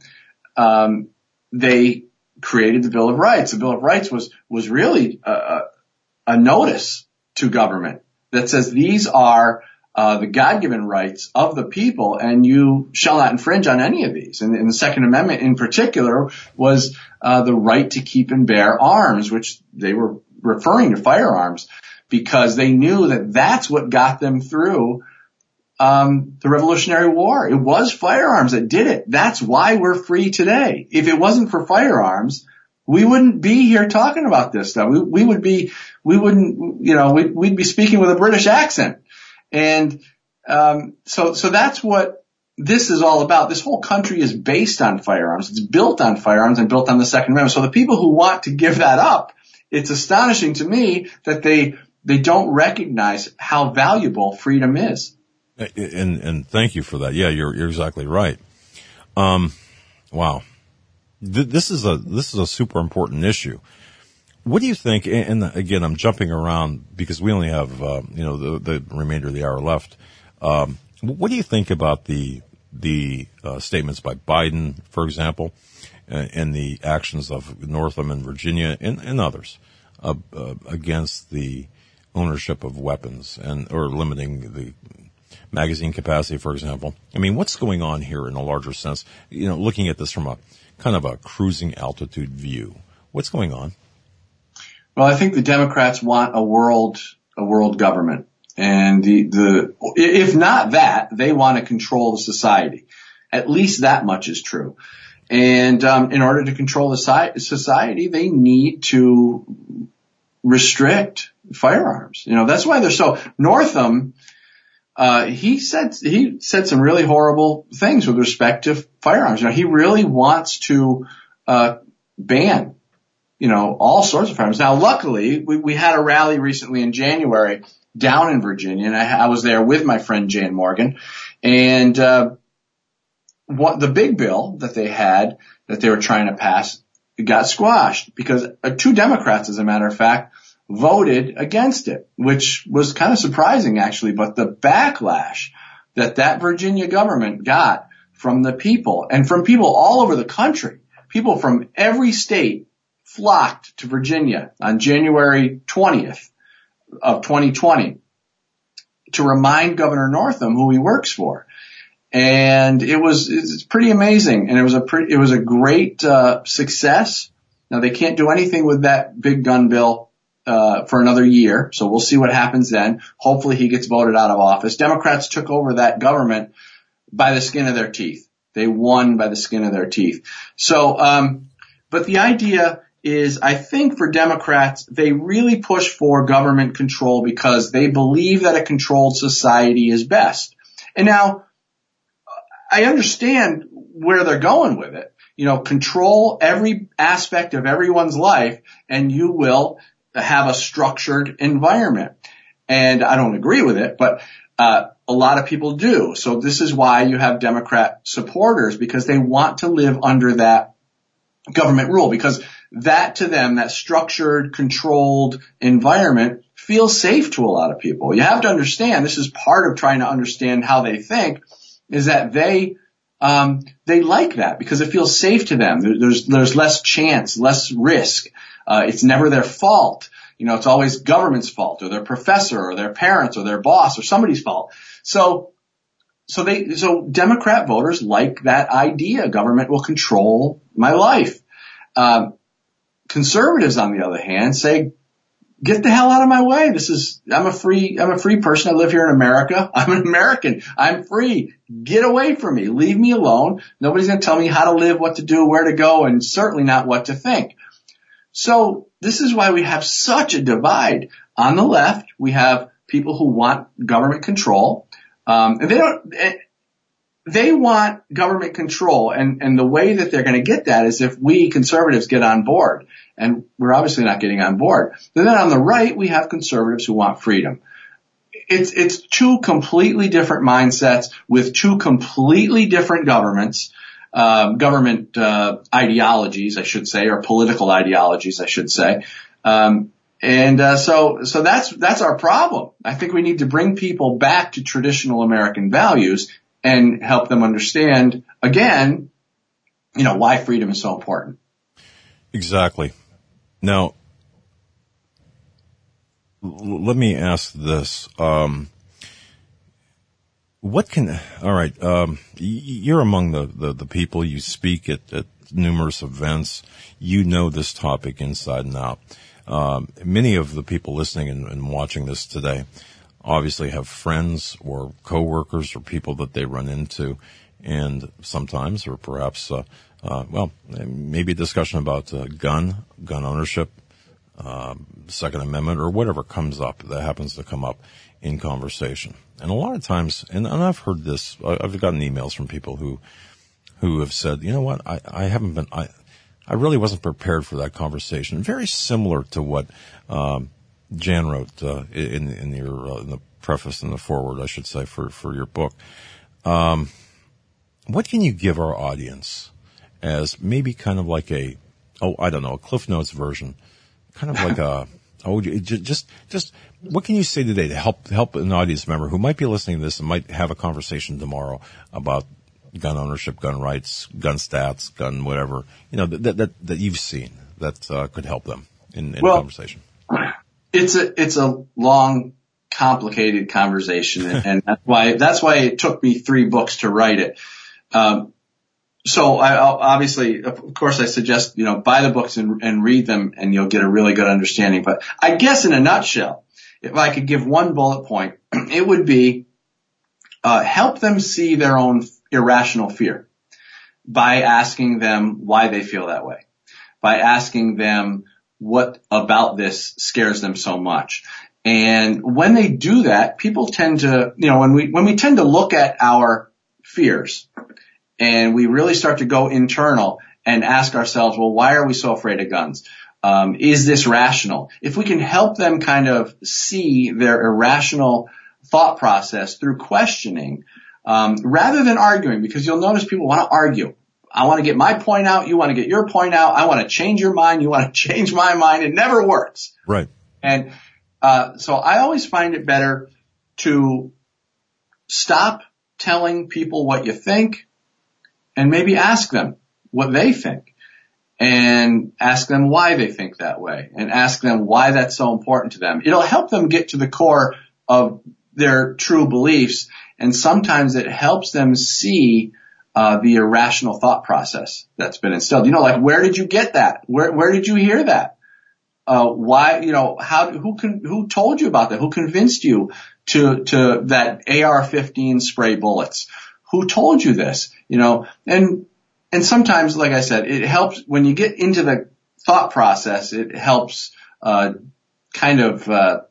they created the Bill of Rights. The Bill of Rights was really a notice to government that says these are the God-given rights of the people, and you shall not infringe on any of these. And the Second Amendment in particular was the right to keep and bear arms, which they were referring to firearms, because they knew that that's what got them through the Revolutionary War. It was firearms that did it. That's why we're free today. If it wasn't for firearms, we wouldn't be here talking about this stuff. We'd be speaking with a British accent. And, so that's what this is all about. This whole country is based on firearms. It's built on firearms and built on the Second Amendment. So the people who want to give that up, it's astonishing to me that they don't recognize how valuable freedom is. And thank you for that. Yeah, you're exactly right. Wow. This is a super important issue. What do you think? And again, I'm jumping around because we only have, the remainder of the hour left. What do you think about the statements by Biden, for example, and the actions of Northam and Virginia and others, against the ownership of weapons or limiting the magazine capacity, for example? I mean, what's going on here in a larger sense? Looking at this from a kind of a cruising altitude view, what's going on? Well, I think the Democrats want a world government, and if not that, they want to control the society. At least that much is true. And in order to control the society, they need to restrict firearms. That's why they're so. Northam, he said some really horrible things with respect to firearms. He really wants to ban all sorts of firearms. Now, luckily, we had a rally recently in January down in Virginia, and I was there with my friend Jan Morgan, and the big bill that they were trying to pass got squashed because 2 Democrats, as a matter of fact, voted against it, which was kind of surprising, actually. But the backlash that Virginia government got from the people, and from people all over the country, people from every state flocked to Virginia on January 20th of 2020 to remind Governor Northam who he works for. And it's pretty amazing. And it was a great success. Now, they can't do anything with that big gun bill for another year, so we'll see what happens then. Hopefully he gets voted out of office. Democrats took over that government by the skin of their teeth. They won by the skin of their teeth. So, but the idea is, I think for Democrats, they really push for government control because they believe that a controlled society is best. And now, I understand where they're going with it. Control every aspect of everyone's life, and you will have a structured environment. And I don't agree with it, but a lot of people do. So this is why you have Democrat supporters, because they want to live under that government rule, because that to them, that structured, controlled environment feels safe to a lot of people. You have to understand, this is part of trying to understand how they think, is that they like that because it feels safe to them. There's less chance, less risk. It's never their fault. It's always government's fault, or their professor, or their parents, or their boss, or somebody's fault. So Democrat voters like that idea. Government will control my life. Conservatives, on the other hand, say, get the hell out of my way. I'm a free person. I live here in America. I'm an American. I'm free. Get away from me. Leave me alone. Nobody's going to tell me how to live, what to do, where to go, and certainly not what to think. So this is why we have such a divide. On the left, we have people who want government control. And they want government control, and the way that they're going to get that is if we conservatives get on board, and we're obviously not getting on board. But then on the right, we have conservatives who want freedom. It's two completely different mindsets with two completely different government ideologies, I should say, or political ideologies, I should say. So that's our problem. I think we need to bring people back to traditional American values and help them understand, again, why freedom is so important. Exactly. Now, let me ask this. You're among the people, you speak at numerous events. You know this topic inside and out. Many of the people listening and watching this today obviously have friends or coworkers or people that they run into, and sometimes, or perhaps, maybe a discussion about gun ownership, Second Amendment, or whatever comes up that happens to come up in conversation. And a lot of times, and I've heard this, I've gotten emails from people who have said, you know what, I really wasn't prepared for that conversation. Very similar to what Jan wrote in the preface and the foreword, I should say, for your book. What can you give our audience as maybe kind of like a Cliff Notes version, kind of like just what can you say today to help an audience member who might be listening to this and might have a conversation tomorrow about gun ownership, gun rights, gun stats, gun whatever, that you've seen that could help them in conversation? It's a long, complicated conversation, and that's why it took me 3 books to write it. So I'll obviously, of course, I suggest, buy the books and read them, and you'll get a really good understanding. But I guess in a nutshell, if I could give one bullet point, it would be, help them see their own irrational fear by asking them why they feel that way, by asking them what about this scares them so much. And when they do that, people tend to, when we tend to look at our fears and we really start to go internal and ask ourselves, well, why are we so afraid of guns? Is this rational? If we can help them kind of see their irrational thought process through questioning, rather than arguing, because you'll notice people want to argue. I want to get my point out. You want to get your point out. I want to change your mind. You want to change my mind. It never works. Right. And so I always find it better to stop telling people what you think and maybe ask them what they think, and ask them why they think that way, and ask them why that's so important to them. It'll help them get to the core of their true beliefs, and sometimes it helps them see the irrational thought process that's been instilled. Where did you get that? Where did you hear that? Why, who told you about that? Who convinced you to that AR-15 spray bullets? Who told you this? And sometimes, like I said, it helps when you get into the thought process. It helps, make the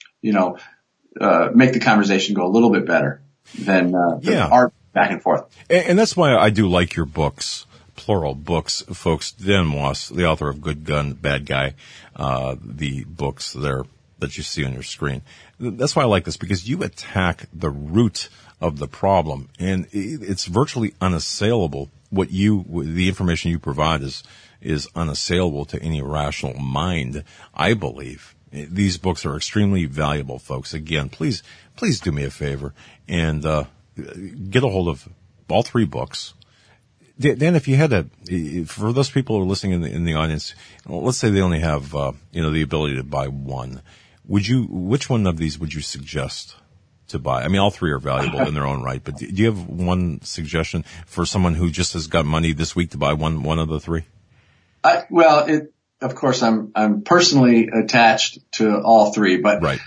conversation go a little bit better than art back and forth. And that's why I do like your books, plural books, folks. Dan Moss, the author of Good Gun, Bad Guy, the books there that you see on your screen. That's why I like this, because you attack the root of the problem, and it's virtually unassailable. The information you provide is unassailable to any rational mind, I believe. These books are extremely valuable, folks. Again, please do me a favor and get a hold of all 3 books. Dan, if you had for those people who are listening in the audience, let's say they only have the ability to buy one, which one of these would you suggest to buy? I mean, all 3 are valuable in their own right, but do you have one suggestion for someone who just has got money this week to buy one of the 3? Of course, I'm personally attached to all 3, but right.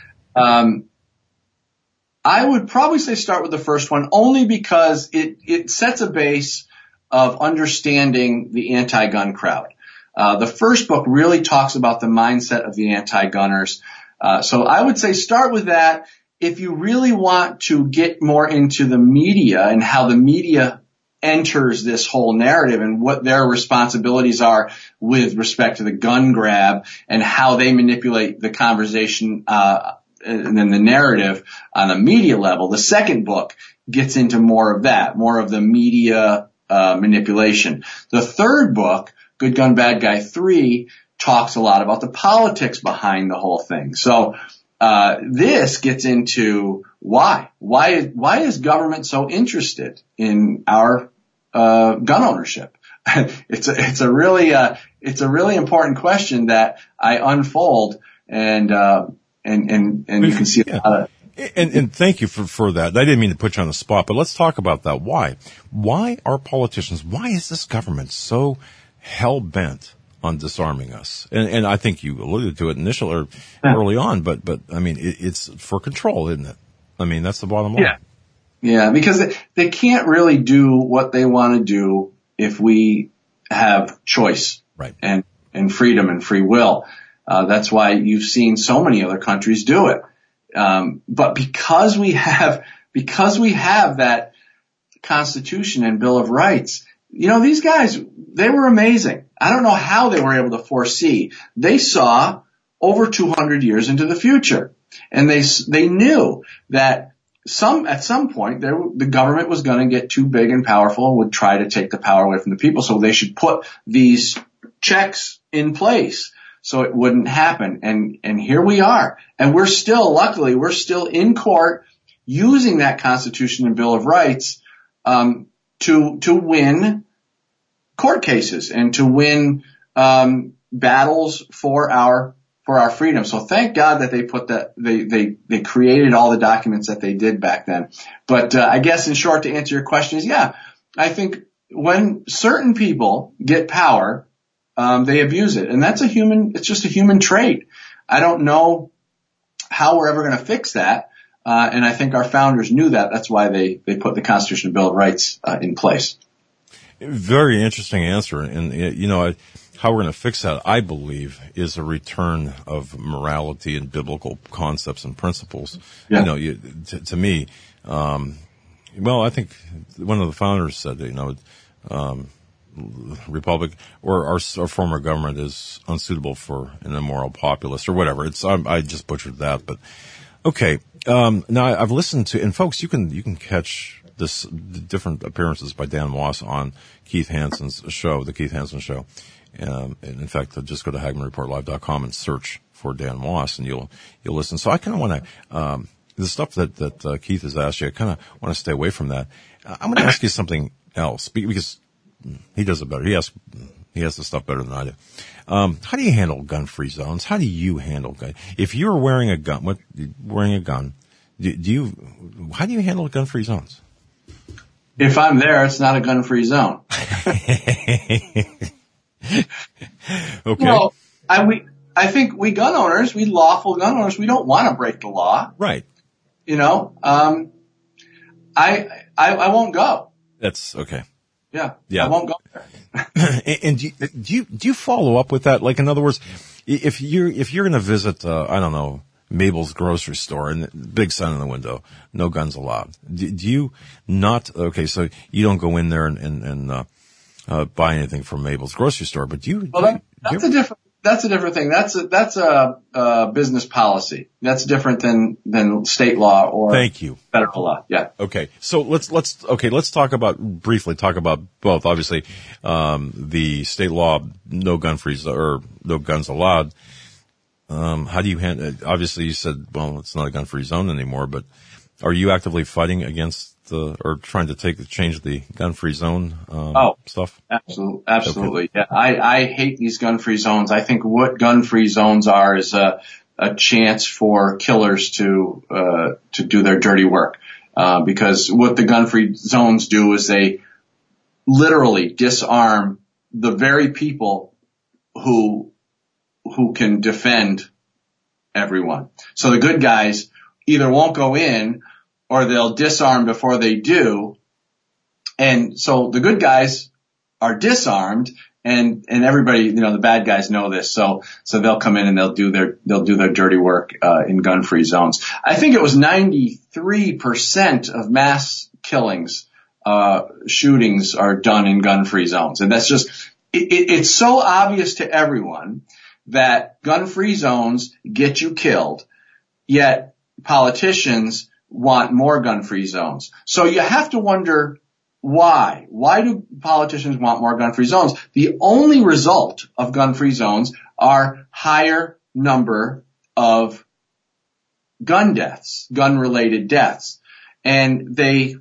I would probably say start with the first one, only because it sets a base of understanding the anti-gun crowd. The first book really talks about the mindset of the anti-gunners. So I would say start with that. if you really want to get more into the media and how the media enters this whole narrative and what their responsibilities are with respect to the gun grab and how they manipulate the conversation, and then the narrative on a media level, the second book gets into more of that, more of the media manipulation. The third book, Good Gun, Bad Guy 3, talks a lot about the politics behind the whole thing. So this gets into why is government so interested in our gun ownership? It's a really important question that I unfold, and you can see a lot of. And thank you for that. I didn't mean to put you on the spot, but let's talk about that. Why are politicians, why is this government so hell-bent on disarming us? And I think you alluded to it early on, but I mean, it's for control, isn't it? I mean, that's the bottom line. Yeah, because they can't really do what they want to do if we have choice. Right. And freedom and free will. That's why you've seen so many other countries do it. But because we have that Constitution and Bill of Rights, these guys, they were amazing. I don't know how they were able to foresee. They saw over 200 years into the future, and they knew that at some point the government was going to get too big and powerful and would try to take the power away from the people. So they should put these checks in place so it wouldn't happen. And here we are. And luckily we're still in court using that Constitution and Bill of Rights, to win court cases and to win, battles for our freedom. So thank God that they put that, they created all the documents that they did back then. But, I guess in short, to answer your question is, I think when certain people get power, they abuse it. And it's just a human trait. I don't know how we're ever going to fix that. And I think our founders knew that. That's why they put the Constitution and Bill of Rights, in place. Very interesting answer. And, how we're going to fix that, I believe, is a return of morality and biblical concepts and principles. Yeah. To me, I think one of the founders said, republic or our former government is unsuitable for an immoral populace or whatever. I just butchered that, but okay. Now I've listened to, and folks, you can catch the different appearances by Dan Wass on Keith Hansen's show, the Keith Hansen Show. And in fact, just go to HagmannReportLive.com and search for Dan Wass, and you'll listen. So I kind of want to, the stuff that Keith has asked you, I kind of want to stay away from that. I'm going to ask you something else because he does it better. He has the stuff better than I do. How do you handle gun-free zones? How do you handle gun? If you're wearing a gun, how do you handle gun-free zones? If I'm there, it's not a gun-free zone. Okay. Well, I think we lawful gun owners, we don't want to break the law. Right. I won't go. That's okay. Yeah. I won't go there. And do you follow up with that? Like, in other words, if you're going to visit, I don't know, Mabel's grocery store and big sign in the window, no guns allowed. Do you not, okay, so you don't go in there and buy anything from Mabel's grocery store, but that's a different thing. That's a business policy. That's different than state law or Thank you. federal law. Yeah. Okay. So let's talk about both. Obviously, the state law, no gun free or no guns allowed. How do you handle it? Obviously you said, well, it's not a gun free zone anymore, but are you actively fighting against or trying to change the gun-free zone stuff? Absolutely. Okay. Yeah, I hate these gun-free zones. I think what gun-free zones are is a chance for killers to do their dirty work. Because what the gun-free zones do is they literally disarm the very people who can defend everyone. So the good guys either won't go in or they'll disarm before they do. And so the good guys are disarmed And everybody, the bad guys know this, so they'll come in and they'll do their dirty work, in gun-free zones. I think it was 93% of mass killings, shootings are done in gun-free zones. And that's just, it's so obvious to everyone that gun-free zones get you killed, yet politicians want more gun-free zones. So you have to wonder why. Why do politicians want more gun-free zones? The only result of gun-free zones are higher number of gun deaths, gun-related deaths. And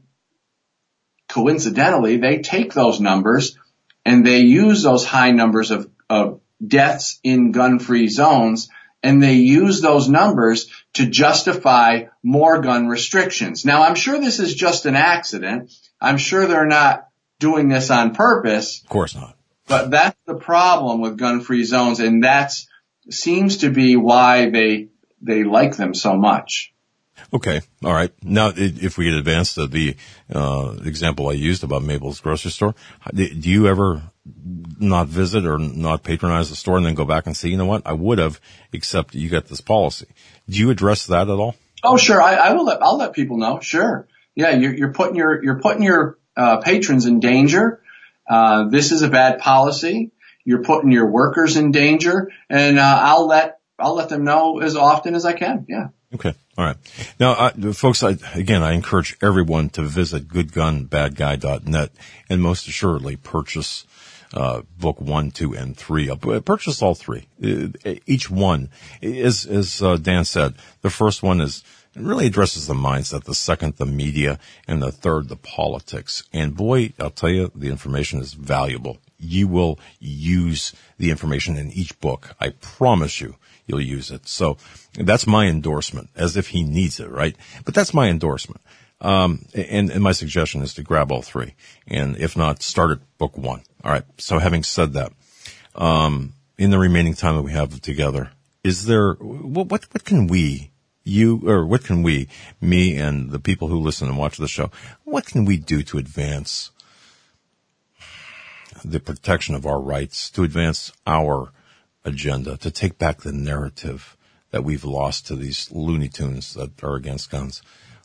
coincidentally, they take those numbers and they use those high numbers of deaths in gun-free zones, and they use those numbers to justify more gun restrictions. Now, I'm sure this is just an accident. I'm sure they're not doing this on purpose. Of course not. But that's the problem with gun-free zones, and that seems to be why they like them so much. Okay. All right. Now, if we could advance to the example I used about Mabel's grocery store, do you ever not visit or not patronize the store and then go back and say, you know what, I would have, except you got this policy? Do you address that at all? Oh, sure. I'll let people know. Sure. Yeah. You're putting your patrons in danger. This is a bad policy. You're putting your workers in danger, and I'll let them know as often as I can. Yeah. Okay. All right. Now, folks, I encourage everyone to visit goodgunbadguy.net and most assuredly purchase book 1, 2, and 3. Purchase all 3. Each one, as Dan said, the first one it really addresses the mindset, the second, the media, and the third, the politics. And boy, I'll tell you, the information is valuable. You will use the information in each book. I promise you. You'll use it. So that's my endorsement, as if he needs it, right? But that's my endorsement. And my suggestion is to grab all 3. And if not, start at book 1. All right. So having said that, in the remaining time that we have together, is there, what can we, me and the people who listen and watch the show, what can we do to advance the protection of our rights, to advance our agenda, to take back the narrative that we've lost to these Looney Tunes that are against guns?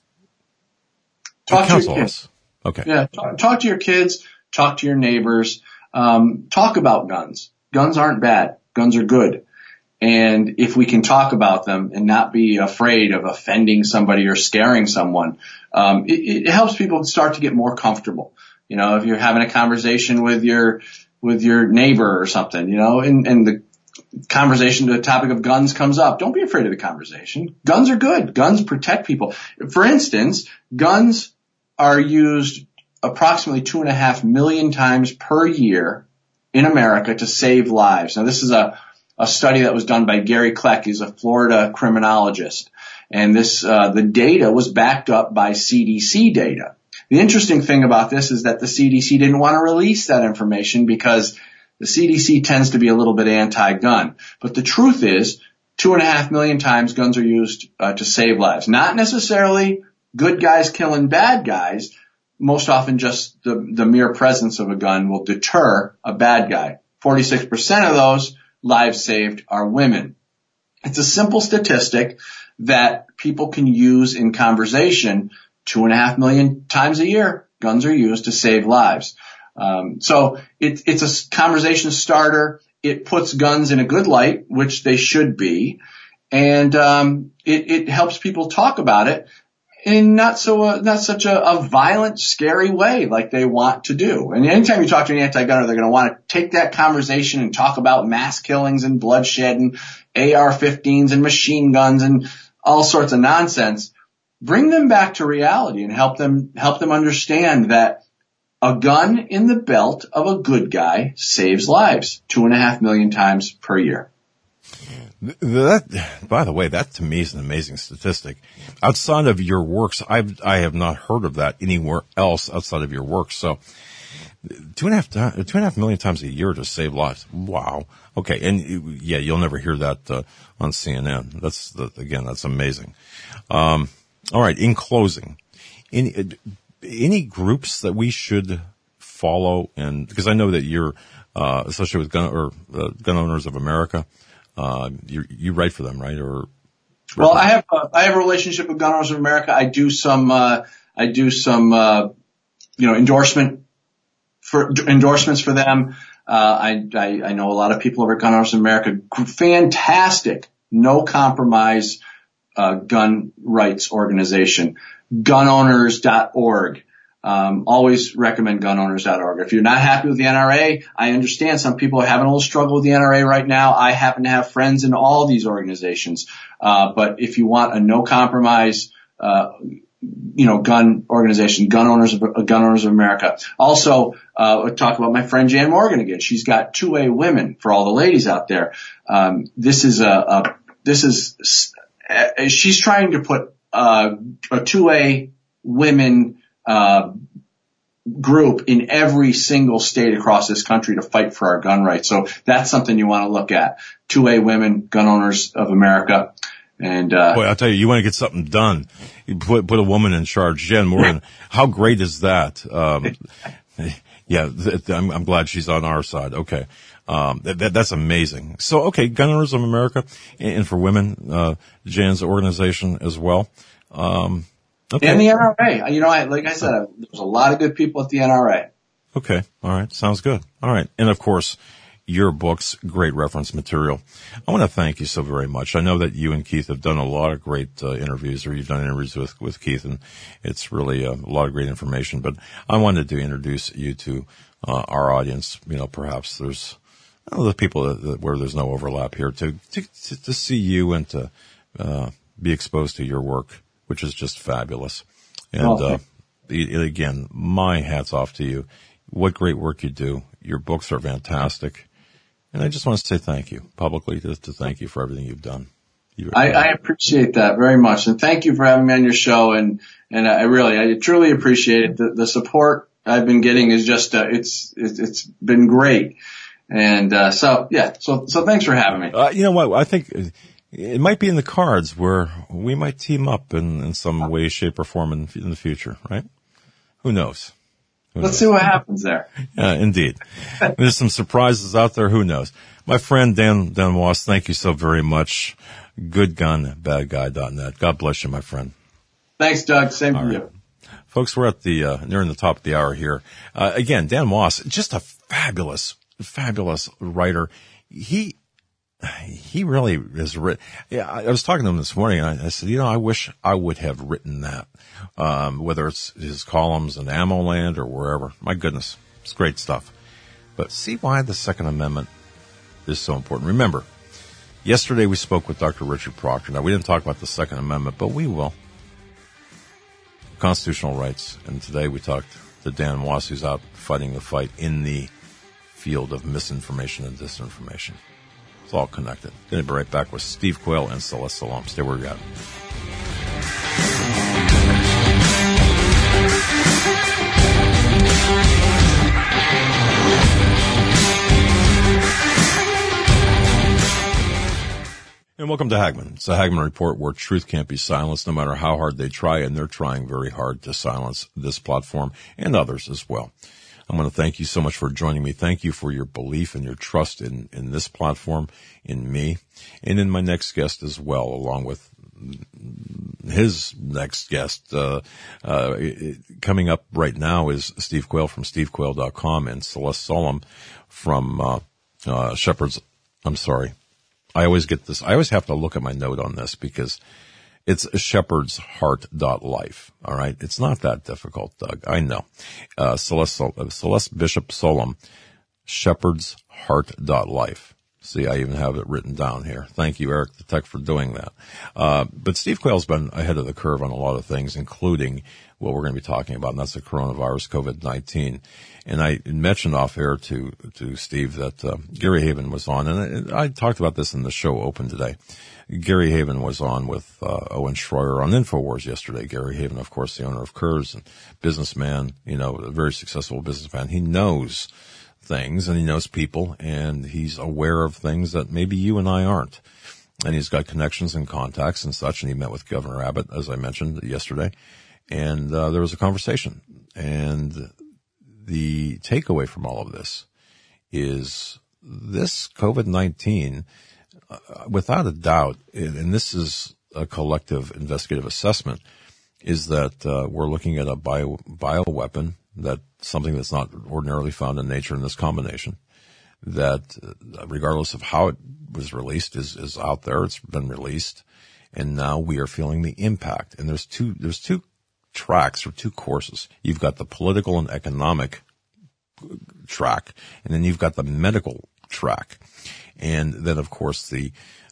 Talk to your kids. Okay. Yeah. Talk to your kids. Talk to your neighbors. Talk about guns. Guns aren't bad. Guns are good. And if we can talk about them and not be afraid of offending somebody or scaring someone, it helps people start to get more comfortable. If you're having a conversation with your neighbor or something, and the conversation, the topic of guns comes up, don't be afraid of the conversation. Guns are good. Guns protect people. For instance, guns are used approximately 2.5 million times per year in America to save lives. Now, this is a study that was done by Gary Kleck. He's a Florida criminologist. And the data was backed up by CDC data. The interesting thing about this is that the CDC didn't want to release that information because the CDC tends to be a little bit anti-gun. But the truth is, 2.5 million times guns are used to save lives. Not necessarily good guys killing bad guys. Most often just the mere presence of a gun will deter a bad guy. 46% of those lives saved are women. It's a simple statistic that people can use in conversation. 2.5 million times a year, guns are used to save lives. So it's a conversation starter. It puts guns in a good light, which they should be. And it helps people talk about it in not such a violent, scary way like they want to do. And anytime you talk to an anti-gunner, they're going to want to take that conversation and talk about mass killings and bloodshed and AR-15s and machine guns and all sorts of nonsense. Bring them back to reality and help them understand that a gun in the belt of a good guy saves lives 2.5 million times per year. That, by the way, that to me is an amazing statistic. Outside of your works, I have not heard of that anywhere else outside of your works. So 2.5 million times a year to save lives. Wow. Okay. And yeah, you'll never hear that on CNN. That's amazing. All right. In closing, any groups that we should follow? And because I know that you're especially with Gun Owners of America. You write for them, right? Well, I have a relationship with Gun Owners of America. I do some endorsements for them. I know a lot of people over at Gun Owners of America. Fantastic, no compromise, gun rights organization. Gunowners.org. Always recommend gunowners.org. If you're not happy with the NRA, I understand some people are having a little struggle with the NRA right now. I happen to have friends in all these organizations. But if you want a no compromise, gun organization, Gun Owners of America. Also, talk about my friend Jan Morgan again. She's got 2A Women for all the ladies out there. She's trying to put, a 2A Women, group in every single state across this country to fight for our gun rights. So that's something you want to look at. 2A Women, Gun Owners of America. And, boy, I'll tell you, you want to get something done. You put a woman in charge. Jen Morgan, how great is that? Yeah, I'm glad she's on our side. Okay. That's amazing. So, okay, Gun Owners of America and for women, Jan's organization as well. Okay. And the NRA. Like I said, there's a lot of good people at the NRA. Okay. All right. Sounds good. All right. And of course, your books, great reference material. I want to thank you so very much. I know that you and Keith have done a lot of great interviews, or you've done interviews with Keith, and it's really a lot of great information. But I wanted to introduce you to our audience. Perhaps there's the people where there's no overlap here to see you and to be exposed to your work, which is just fabulous. And again, my hat's off to you. What great work you do. Your books are fantastic. And I just want to say thank you publicly to thank you for everything you've done. I appreciate that very much. And thank you for having me on your show. And I truly appreciate it. The support I've been getting is just, it's been great. And, so thanks for having me. You know what? I think it might be in the cards where we might team up in some way, shape, or form in the future, right? Who knows? Let's see what happens there. Yeah, indeed. There's some surprises out there. Who knows? My friend Dan Wass, thank you so very much. GoodGunBadGuy.net. God bless you, my friend. Thanks, Doug. Same to you. Folks, we're at nearing the top of the hour here. Again, Dan Wass, just a fabulous writer. He really has written. Yeah, I was talking to him this morning, and I said, I wish I would have written that. Whether it's his columns in Ammo Land or wherever. My goodness, it's great stuff. But see why the Second Amendment is so important. Remember, yesterday we spoke with Dr. Richard Proctor. Now, we didn't talk about the Second Amendment, but we will. Constitutional rights. And today we talked to Dan Wass, who's out fighting the fight in the field of misinformation and disinformation. It's all connected. Going to be right back with Steve Quayle and Celeste Solum. Stay where you're at. And welcome to Hagmann. It's a Hagmann Report where truth can't be silenced no matter how hard they try, and they're trying very hard to silence this platform and others as well. I want to thank you so much for joining me. Thank you for your belief and your trust in this platform, in me, and in my next guest as well, along with his next guest. Coming up right now is Steve Quayle from stevequayle.com and Celeste Solum from Shepherd's. I'm sorry. I always get this. I always have to look at my note on this because it's shepherdsheart.life. All right. It's not that difficult, Doug. I know. Celeste Bishop Solum, shepherdsheart.life. See, I even have it written down here. Thank you, Eric the Tech, for doing that. But Steve Quayle's been ahead of the curve on a lot of things, including what we're going to be talking about, and that's the coronavirus, COVID-19. And I mentioned off air to Steve that Gary Haven was on, and I talked about this in the show open today. Gary Haven was on with Owen Schroyer on InfoWars yesterday. Gary Haven, of course, the owner of Kurz, and businessman, a very successful businessman. He knows things, and he knows people, and he's aware of things that maybe you and I aren't. And he's got connections and contacts and such, and he met with Governor Abbott, as I mentioned yesterday, and there was a conversation. And the takeaway from all of this is this COVID-19, without a doubt, and this is a collective investigative assessment, is that we're looking at a bioweapon, that something that's not ordinarily found in nature in this combination, that regardless of how it was released is out there. It's been released, and now we are feeling the impact. And there's two tracks or two courses. You've got the political and economic track, and then you've got the medical track. And then, of course, the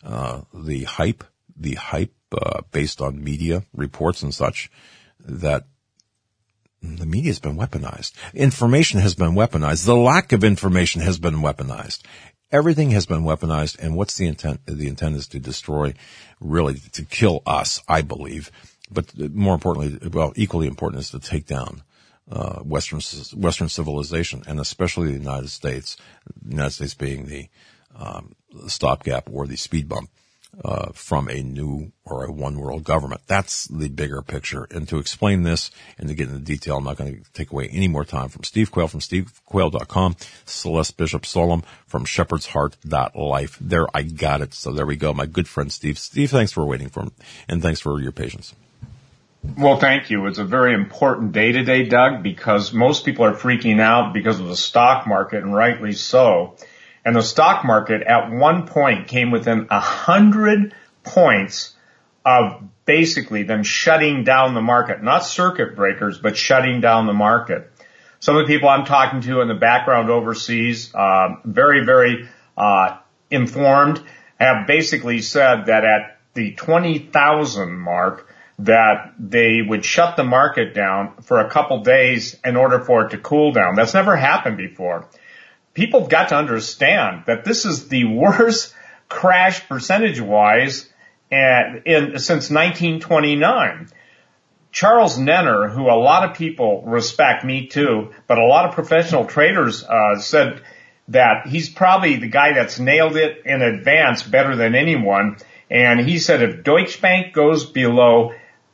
hype based on media reports and such, that the media has been weaponized. Information has been weaponized. The lack of information has been weaponized. Everything has been weaponized. And what's the intent? The intent is to destroy, really, to kill us, I believe. But more importantly, equally important, is to take down Western civilization, and especially the United States. The United States being the stopgap or the speed bump from a new or a one world government. That's the bigger picture. And to explain this and to get into detail, I'm not going to take away any more time from Steve Quayle from stevequayle.com, Celeste Bishop Solom from shepherdsheart.life. There, I got it. So there we go. My good friend Steve. Steve, thanks for waiting for me, and thanks for your patience. Well, thank you. It's a very important day today, Doug, because most people are freaking out because of the stock market, and rightly so. And the stock market at one point came within 100 points of basically them shutting down the market. Not circuit breakers, but shutting down the market. Some of the people I'm talking to in the background overseas, very, very informed, have basically said that at the 20,000 mark, that they would shut the market down for a couple days in order for it to cool down. That's never happened before. People have got to understand that this is the worst crash percentage-wise since 1929. Charles Nenner, who a lot of people respect, me too, but a lot of professional traders said that he's probably the guy that's nailed it in advance better than anyone. And he said if Deutsche Bank goes below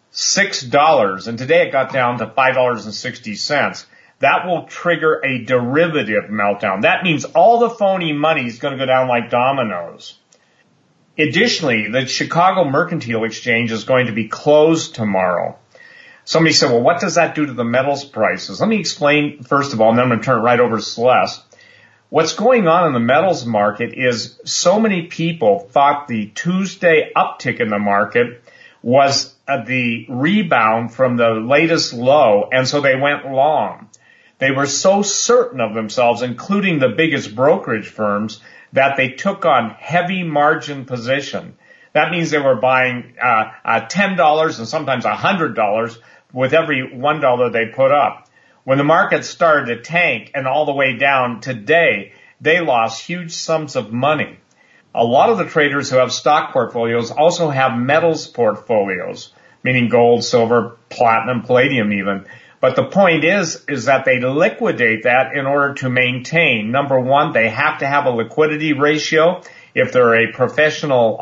$6, and today it got down to $5.60, that will trigger a derivative meltdown. That means all the phony money is going to go down like dominoes. Additionally, the Chicago Mercantile Exchange is going to be closed tomorrow. Somebody said, well, what does that do to the metals prices? Let me explain first of all, and then I'm going to turn it right over to Celeste. What's going on in the metals market is so many people thought the Tuesday uptick in the market was the rebound from the latest low, and so they went long. They were so certain of themselves, including the biggest brokerage firms, that they took on heavy margin position. That means they were buying $10 and sometimes $100 with every $1 they put up. When the market started to tank and all the way down today, they lost huge sums of money. A lot of the traders who have stock portfolios also have metals portfolios, meaning gold, silver, platinum, palladium even. But the point is that they liquidate that in order to maintain. Number one, they have to have a liquidity ratio if they're a professional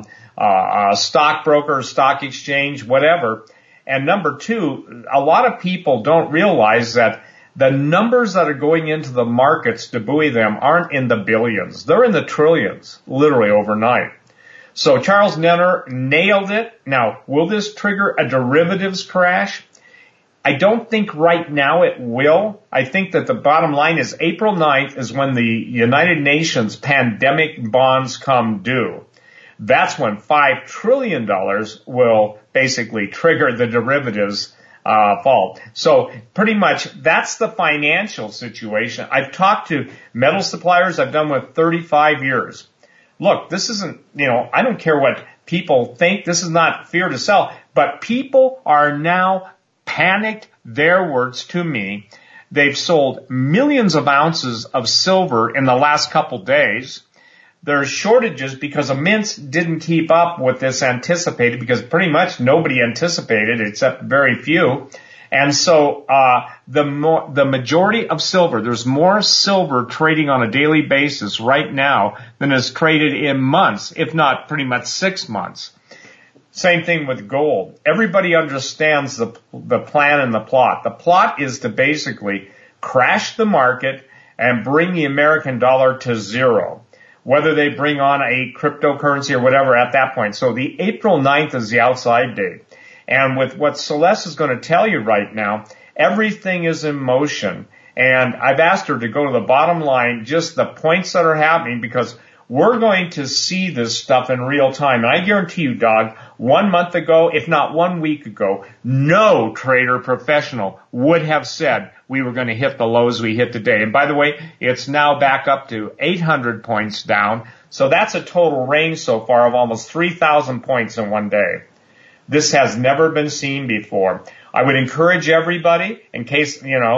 stockbroker, stock exchange, whatever. And number two, a lot of people don't realize that the numbers that are going into the markets to buoy them aren't in the billions. They're in the trillions, literally overnight. So Charles Nenner nailed it. Now, will this trigger a derivatives crash? I don't think right now it will. I think that the bottom line is April 9th is when the United Nations pandemic bonds come due. That's when $5 trillion will basically trigger the derivatives fall. So pretty much that's the financial situation. I've talked to metal suppliers I've done with 35 years. Look, this isn't, I don't care what people think. This is not fear to sell, but people are now panicked, their words to me. They've sold millions of ounces of silver in the last couple days. There's shortages because the mints didn't keep up with this anticipated, because pretty much nobody anticipated except very few. And so the majority of silver, there's more silver trading on a daily basis right now than is traded in months, if not pretty much 6 months. Same thing with gold. Everybody understands the plan and the plot. The plot is to basically crash the market, and bring the American dollar to zero, whether they bring on a cryptocurrency or whatever at that point. So the April 9th is the outside date. And with what Celeste is going to tell you right now, everything is in motion. And I've asked her to go to the bottom line, just the points that are happening, because we're going to see this stuff in real time. And I guarantee you, Doug, 1 month ago, if not 1 week ago, no trader professional would have said we were going to hit the lows we hit today. And by the way, it's now back up to 800 points down. So that's a total range so far of almost 3,000 points in one day. This has never been seen before. I would encourage everybody, in case,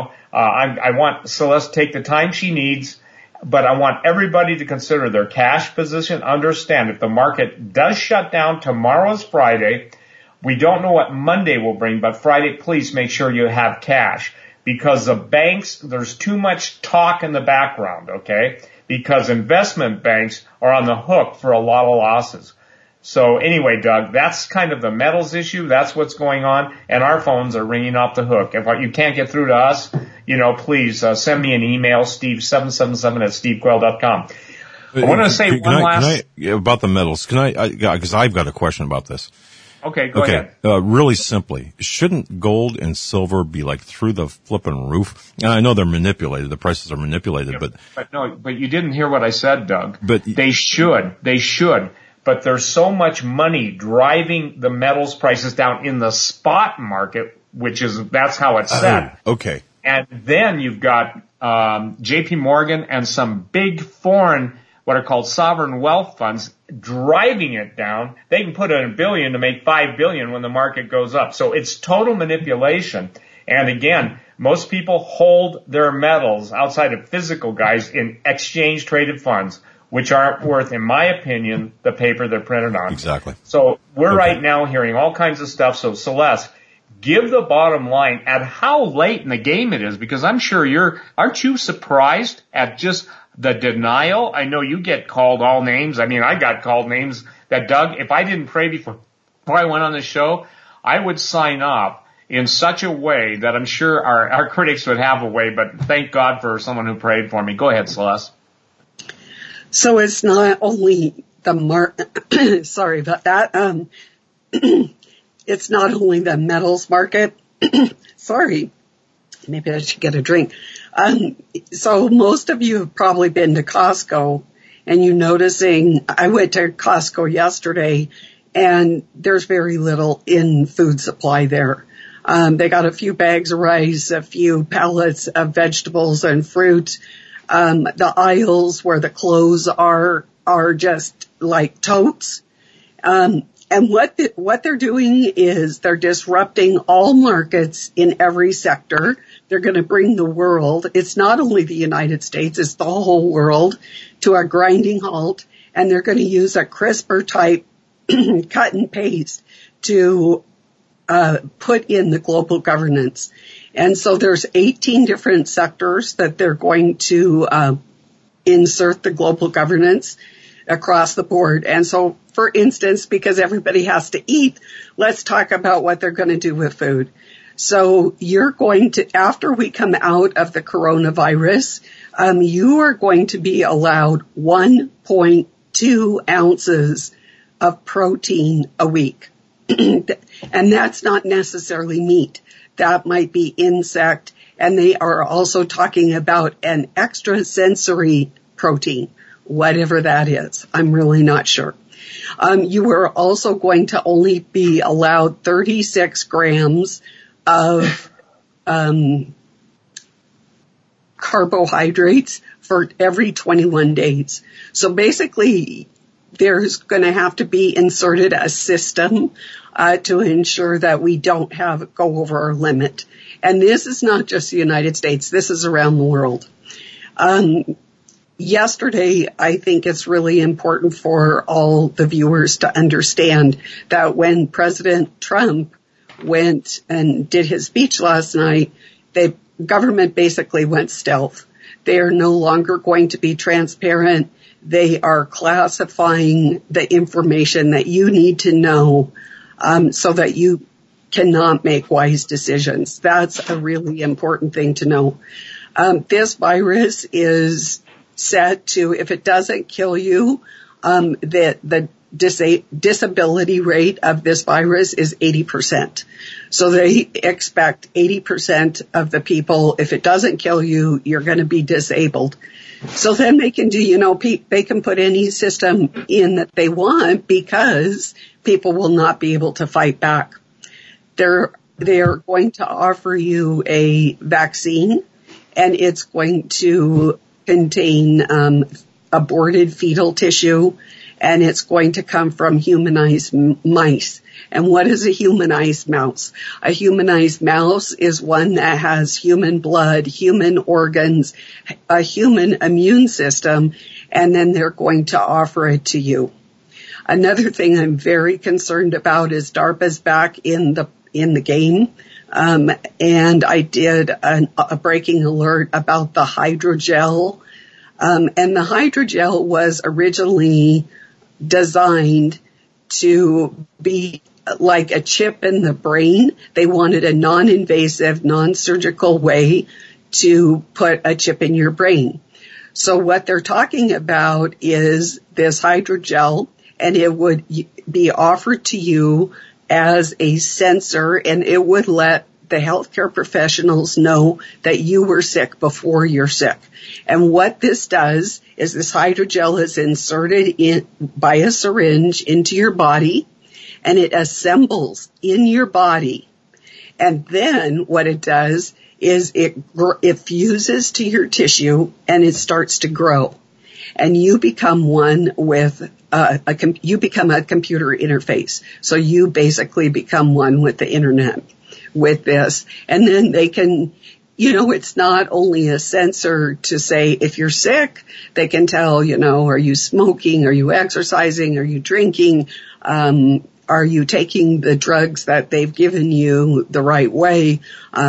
I want Celeste to take the time she needs, but I want everybody to consider their cash position. Understand, if the market does shut down, tomorrow's Friday. We don't know what Monday will bring, but Friday, please make sure you have cash. Because the banks, there's too much talk in the background, okay? Because investment banks are on the hook for a lot of losses. So anyway, Doug, that's kind of the metals issue. That's what's going on. And our phones are ringing off the hook. If you can't get through to us, please send me an email, steve777@stevequail.com. I want to say about the metals. Because I've got a question about this. Okay, go ahead. Really simply, shouldn't gold and silver be like through the flipping roof? And I know they're manipulated. The prices are manipulated, but you didn't hear what I said, Doug. But they should. But there's so much money driving the metals prices down in the spot market, that's how it's set. Okay. And then you've got JP Morgan and some big foreign, what are called sovereign wealth funds, driving it down. They can put in $1 billion to make $5 billion when the market goes up. So it's total manipulation. And again, most people hold their metals outside of physical guys in exchange traded funds, which aren't worth, in my opinion, the paper they're printed on. Exactly. So we're right now hearing all kinds of stuff. So Celeste, give the bottom line at how late in the game it is, because I'm sure aren't you surprised at just the denial? I know you get called all names. I mean, I got called names that, Doug, if I didn't pray before I went on the show, I would sign up in such a way that I'm sure our critics would have a way, but thank God for someone who prayed for me. Go ahead, Celeste. So it's not only the sorry about that. It's not only the metals market. Sorry. Maybe I should get a drink. So most of you have probably been to Costco, and I went to Costco yesterday, and there's very little in food supply there. They got a few bags of rice, a few pallets of vegetables and fruit. The aisles where the clothes are just like totes. And what they're doing is they're disrupting all markets in every sector. They're going to bring the world, it's not only the United States, it's the whole world, to a grinding halt. And they're going to use a CRISPR type cut and paste to put in the global governance. And so there's 18 different sectors that they're going to insert the global governance across the board. And so, for instance, because everybody has to eat, let's talk about what they're going to do with food. So you're going to, after we come out of the coronavirus, you are going to be allowed 1.2 ounces of protein a week. And that's not necessarily meat. That might be insect. And they are also talking about an extrasensory protein, whatever that is. I'm really not sure. You are also going to only be allowed 36 grams of carbohydrates for every 21 days. So basically, there's going to have to be inserted a system to ensure that we don't go over our limit. And this is not just the United States. This is around the world. Yesterday, I think it's really important for all the viewers to understand that when President Trump went and did his speech last night, the government basically went stealth. They are no longer going to be transparent. They are classifying the information that you need to know so that you cannot make wise decisions. That's a really important thing to know. This virus is set to, if it doesn't kill you, the disability rate of this virus is 80%. So they expect 80% of the people, if it doesn't kill you, you're going to be disabled. So then they can do, they can put any system in that they want because people will not be able to fight back. They are going to offer you a vaccine, and it's going to contain aborted fetal tissue, and it's going to come from humanized mice. And what is a humanized mouse? A humanized mouse is one that has human blood, human organs, a human immune system, and then they're going to offer it to you. Another thing I'm very concerned about is DARPA's back in the game. And I did a breaking alert about the hydrogel. And the hydrogel was originally designed to be like a chip in the brain. They wanted a non-invasive, non-surgical way to put a chip in your brain. So what they're talking about is this hydrogel, and it would be offered to you as a sensor, and it would let the healthcare professionals know that you were sick before you're sick. And what this does is this hydrogel is inserted in by a syringe into your body, and it assembles in your body. And then what it does is it fuses to your tissue, and it starts to grow. And you become one with you become a computer interface. So you basically become one with the internet with this. And then they can, it's not only a sensor to say if you're sick, they can tell, are you smoking? Are you exercising? Are you drinking? Are you taking the drugs that they've given you the right way?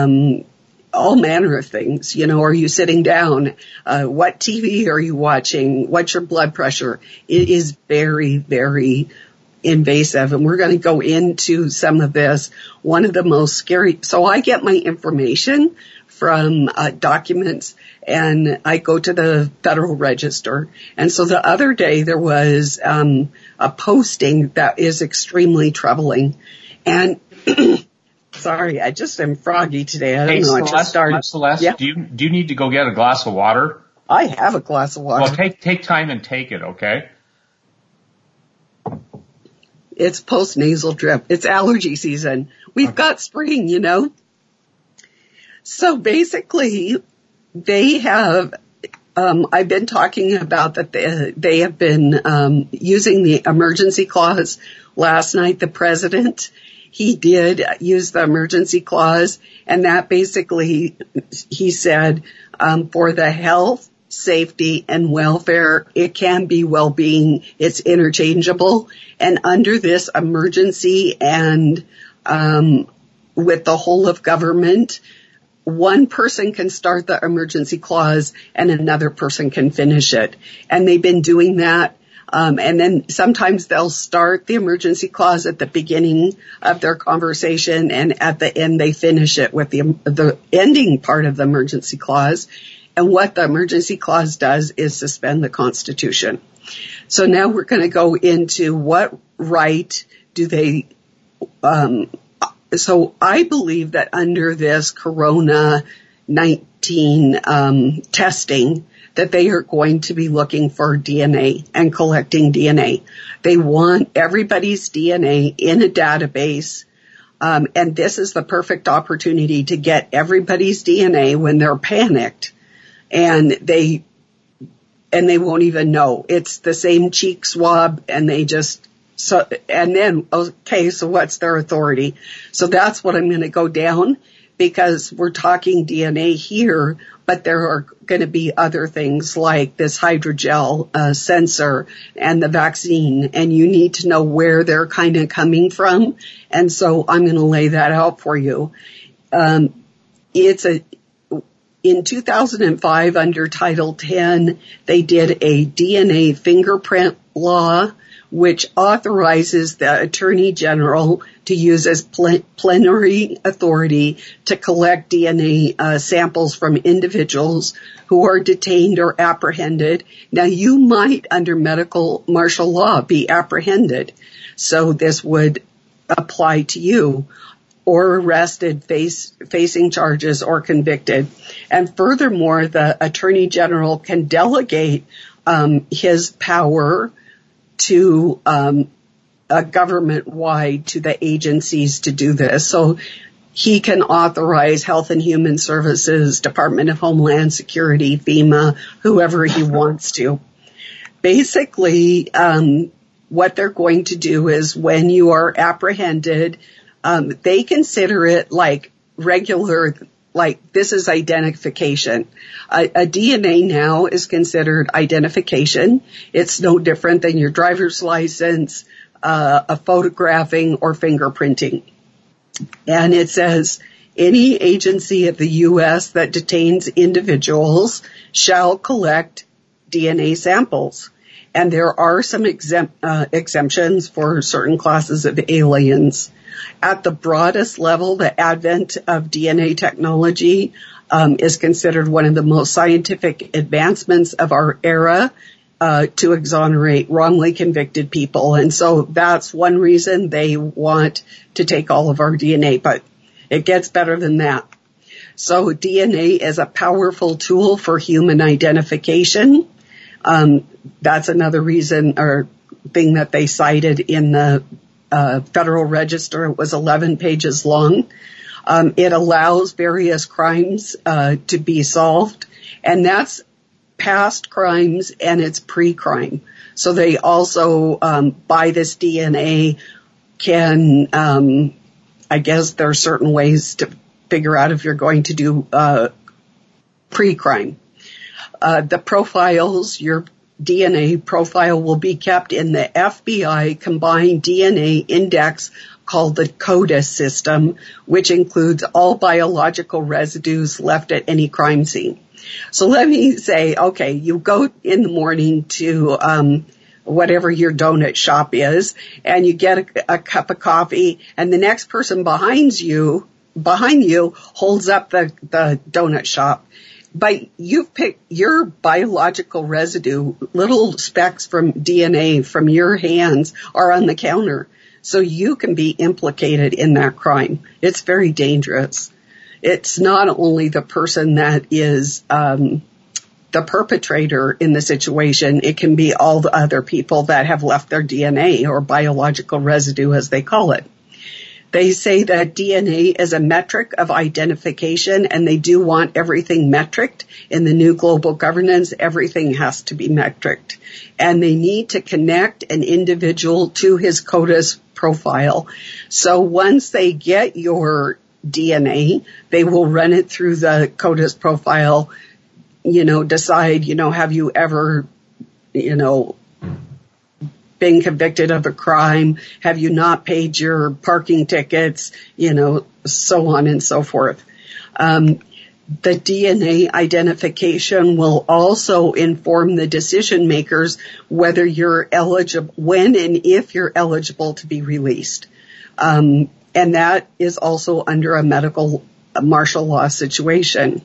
All manner of things. Are you sitting down? What TV are you watching? What's your blood pressure? It is very, very invasive, and we're going to go into some of this. One of the most scary, so I get my information from documents, and I go to the Federal Register. And so the other day there was a posting that is extremely troubling. And sorry, I just am froggy today. I don't know. Celeste, I just started. Celeste, Yeah. do you need to go get a glass of water? I have a glass of water. Well, take time and take it, okay? It's post-nasal drip. It's allergy season. We've got spring, So basically, they have, I've been talking about that they have been using the emergency clause. Last night, the president, he did use the emergency clause, and that basically, he said, for the health, safety, and welfare, it can be well-being. It's interchangeable. And under this emergency and with the whole of government, one person can start the emergency clause and another person can finish it. And they've been doing that. And then sometimes they'll start the emergency clause at the beginning of their conversation, and at the end they finish it with the ending part of the emergency clause. And what the emergency clause does is suspend the Constitution. So now we're going to go into what right do they, so I believe that under this Corona-19 testing, that they are going to be looking for DNA and collecting DNA. They want everybody's DNA in a database, and this is the perfect opportunity to get everybody's DNA when they're panicked, and they won't even know. It's the same cheek swab, and so what's their authority? So that's what I'm going to go down, because we're talking DNA here, but there are going to be other things like this hydrogel sensor and the vaccine, and you need to know where they're kind of coming from. And so I'm going to lay that out for you. In 2005, under Title 10, they did a DNA fingerprint law which authorizes the Attorney General to use as plenary authority to collect DNA samples from individuals who are detained or apprehended. Now, you might, under medical martial law, be apprehended, so this would apply to you, or arrested, facing charges, or convicted. And furthermore, the Attorney General can delegate his power to a government-wide, to the agencies to do this. So he can authorize Health and Human Services, Department of Homeland Security, FEMA, whoever he wants to. Basically, what they're going to do is when you are apprehended, they consider it like regular, like this is identification. A DNA now is considered identification. It's no different than your driver's license, a photographing, or fingerprinting. And it says, any agency of the U.S. that detains individuals shall collect DNA samples. And there are some exemptions for certain classes of aliens. At the broadest level, the advent of DNA technology is considered one of the most scientific advancements of our era to exonerate wrongly convicted people. And so that's one reason they want to take all of our DNA, but it gets better than that. So DNA is a powerful tool for human identification. That's another reason or thing that they cited in the Federal Register. It was 11 pages long. It allows various crimes to be solved, and that's past crimes and it's pre-crime. So they also, by this DNA, can, I guess there are certain ways to figure out if you're going to do pre-crime. The profiles, your DNA profile will be kept in the FBI Combined DNA Index called the CODIS system, which includes all biological residues left at any crime scene. So let me say, okay, you go in the morning to whatever your donut shop is, and you get a cup of coffee, and the next person behind you holds up the donut shop. But you've picked your biological residue, little specks from DNA from your hands are on the counter. So you can be implicated in that crime. It's very dangerous. It's not only the person that is the perpetrator in the situation. It can be all the other people that have left their DNA or biological residue, as they call it. They say that DNA is a metric of identification, and they do want everything metriced. In the new global governance, everything has to be metriced. And they need to connect an individual to his CODIS profile. So once they get your DNA, they will run it through the CODIS profile, decide, have you ever, been convicted of a crime? Have you not paid your parking tickets? So on and so forth. The DNA identification will also inform the decision makers whether you're eligible, when and if you're eligible to be released. And that is also under a medical martial law situation.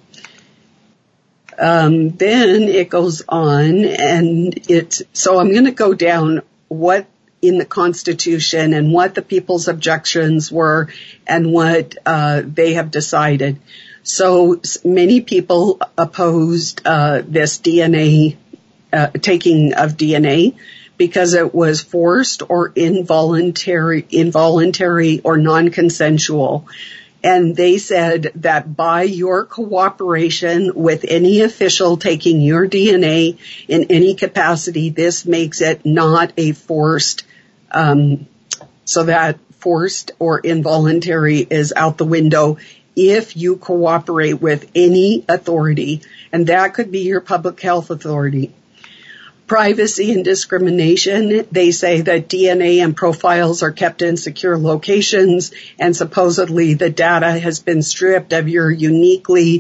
Then it goes on, and so I'm going to go down what in the Constitution and what the people's objections were and what they have decided. So many people opposed this DNA, taking of DNA, because it was forced or involuntary or non-consensual. And they said that by your cooperation with any official taking your DNA in any capacity, this makes it not a forced, so that forced or involuntary is out the window if you cooperate with any authority, and that could be your public health authority. Privacy and discrimination, they say that DNA and profiles are kept in secure locations, and supposedly the data has been stripped of your uniquely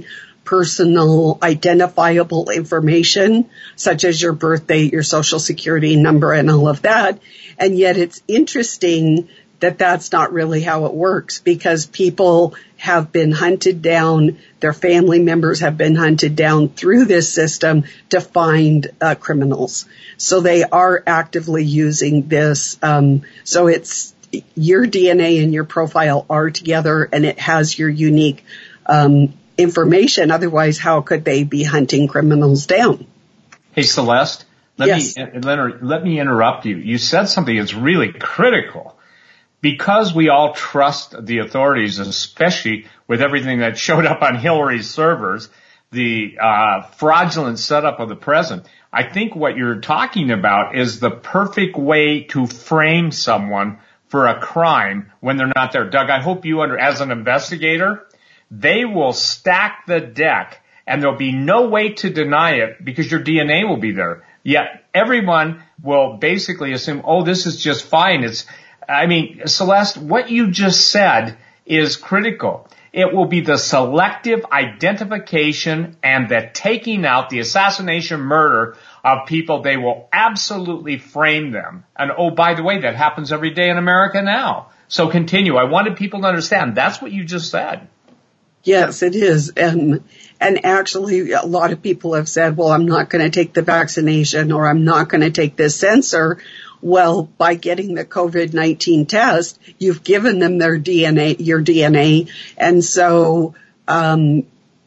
personal identifiable information, such as your birth date, your social security number, and all of that. And yet it's interesting that that's not really how it works, because people have been hunted down, their family members have been hunted down through this system to find criminals. So they are actively using this. So it's your DNA and your profile are together, and it has your unique information. Otherwise, how could they be hunting criminals down? Hey, Celeste, Yes. let me interrupt you. You said something that's really critical. Because we all trust the authorities, especially with everything that showed up on Hillary's servers, the fraudulent setup of the president, I think what you're talking about is the perfect way to frame someone for a crime when they're not there. Doug, I hope you, as an investigator, they will stack the deck and there'll be no way to deny it because your DNA will be there. Yet everyone will basically assume, oh, this is just fine. Celeste, what you just said is critical. It will be the selective identification and the taking out, the assassination, murder of people. They will absolutely frame them. And oh, by the way, that happens every day in America now. So continue. I wanted people to understand that's what you just said. Yes, it is. And actually, a lot of people have said, well, I'm not going to take the vaccination, or I'm not going to take this sensor. Well, by getting the COVID-19 test, you've given them your DNA. And so, then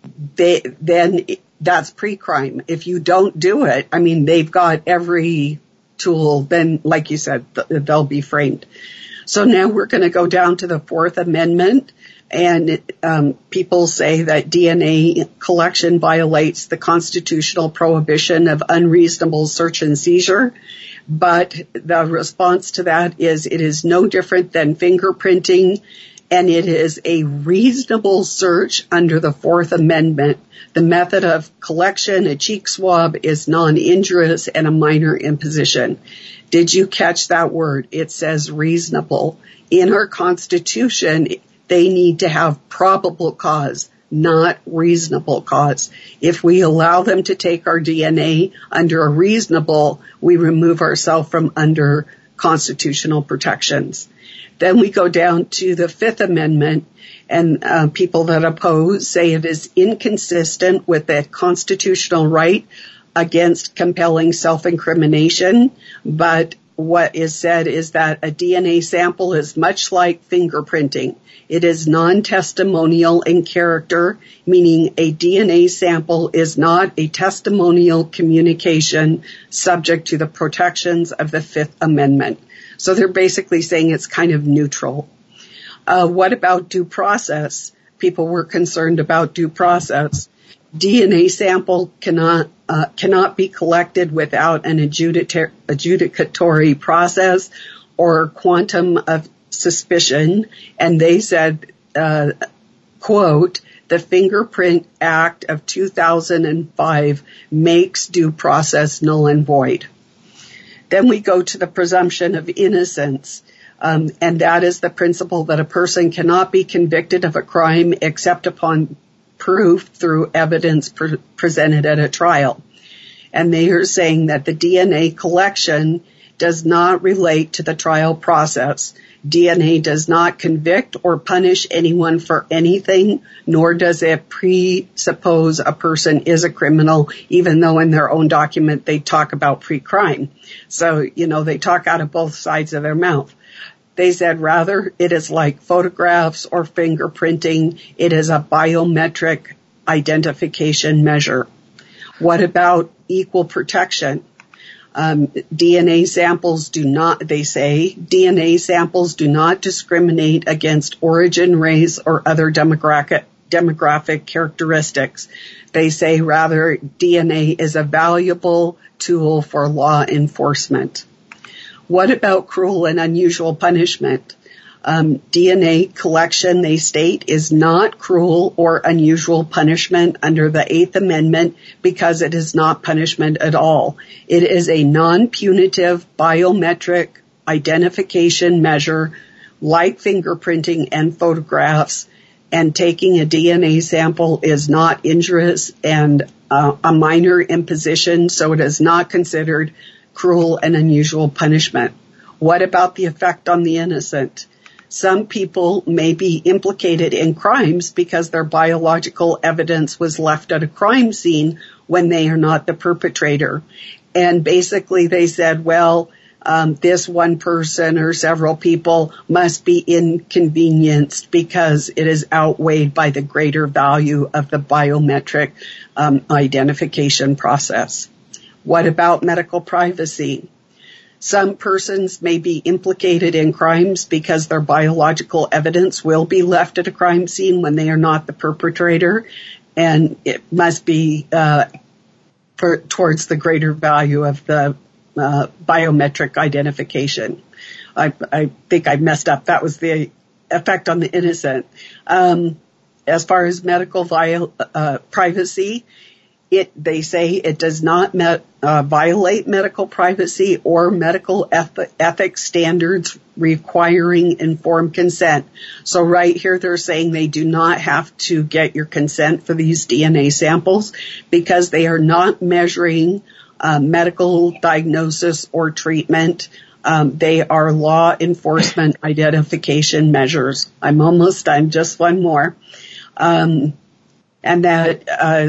that's pre-crime. If you don't do it, they've got every tool, then, like you said, they'll be framed. So now we're going to go down to the Fourth Amendment. And people say that DNA collection violates the constitutional prohibition of unreasonable search and seizure. But the response to that is it is no different than fingerprinting, and it is a reasonable search under the Fourth Amendment. The method of collection, a cheek swab, is non-injurious and a minor imposition. Did you catch that word? It says reasonable. In our Constitution, they need to have probable cause, not reasonable cause. If we allow them to take our DNA under a reasonable, we remove ourselves from under constitutional protections. Then we go down to the Fifth Amendment, and people that oppose say it is inconsistent with the constitutional right against compelling self-incrimination. But what is said is that a DNA sample is much like fingerprinting. It is non-testimonial in character, meaning a DNA sample is not a testimonial communication subject to the protections of the Fifth Amendment. So they're basically saying it's kind of neutral. What about due process? People were concerned about due process. DNA sample cannot be collected without an adjudicatory process or quantum of suspicion, and they said, quote, the Fingerprint Act of 2005 makes due process null and void. Then we go to the presumption of innocence, and that is the principle that a person cannot be convicted of a crime except upon proof through evidence presented at a trial. And they are saying that the DNA collection does not relate to the trial process. DNA does not convict or punish anyone for anything, nor does it presuppose a person is a criminal, even though in their own document they talk about pre-crime. So, they talk out of both sides of their mouth. They said rather it is like photographs or fingerprinting. It is a biometric identification measure. What about equal protection? DNA samples do not discriminate against origin, race, or other demographic characteristics. They say rather DNA is a valuable tool for law enforcement. What about cruel and unusual punishment? DNA collection, they state, is not cruel or unusual punishment under the Eighth Amendment because it is not punishment at all. It is a non-punitive biometric identification measure like fingerprinting and photographs, and taking a DNA sample is not injurious and a minor imposition, so it is not considered cruel and unusual punishment. What about the effect on the innocent? Some people may be implicated in crimes because their biological evidence was left at a crime scene when they are not the perpetrator. And basically they said, well, this one person or several people must be inconvenienced because it is outweighed by the greater value of the biometric identification process. What about medical privacy? Some persons may be implicated in crimes because their biological evidence will be left at a crime scene when they are not the perpetrator, and it must be towards the greater value of the biometric identification. I think I messed up. That was the effect on the innocent. As far as medical privacy, they say it does not violate medical privacy or medical ethics standards requiring informed consent. So right here they're saying they do not have to get your consent for these DNA samples because they are not measuring medical diagnosis or treatment. They are law enforcement identification measures. I'm almost done, just one more. And that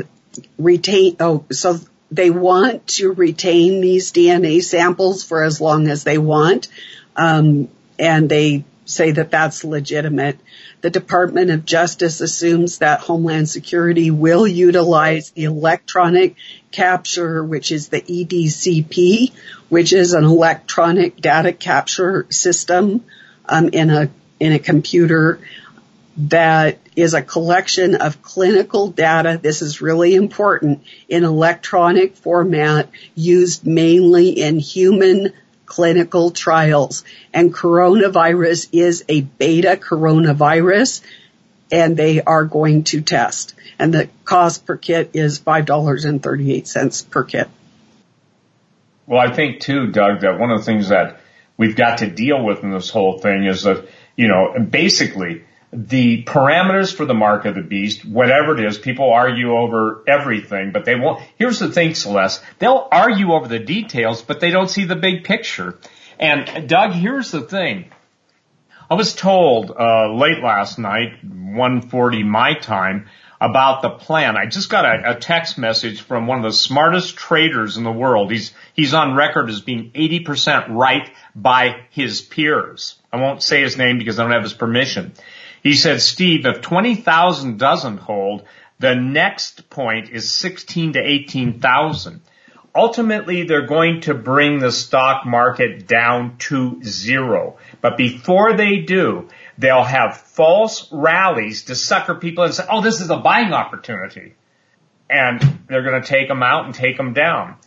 so they want to retain these DNA samples for as long as they want, and they say that that's legitimate. The Department of Justice assumes that Homeland Security will utilize the electronic capture, which is the EDCP, which is an electronic data capture system in a computer that is a collection of clinical data. This is really important, in electronic format used mainly in human clinical trials. And coronavirus is a beta coronavirus, and they are going to test. And the cost per kit is $5.38 per kit. Well, I think too, Doug, that one of the things that we've got to deal with in this whole thing is that, basically the parameters for the mark of the beast, whatever it is, people argue over everything, but they won't. Here's the thing, Celeste. They'll argue over the details, but they don't see the big picture. And Doug, here's the thing. I was told late last night, 1:40 my time, about the plan. I just got a text message from one of the smartest traders in the world. He's on record as being 80% right by his peers. I won't say his name because I don't have his permission. He said, Steve, if 20,000 doesn't hold, the next point is 16 to 18,000. Ultimately, they're going to bring the stock market down to zero. But before they do, they'll have false rallies to sucker people and say, oh, this is a buying opportunity. And they're going to take them out and take them down.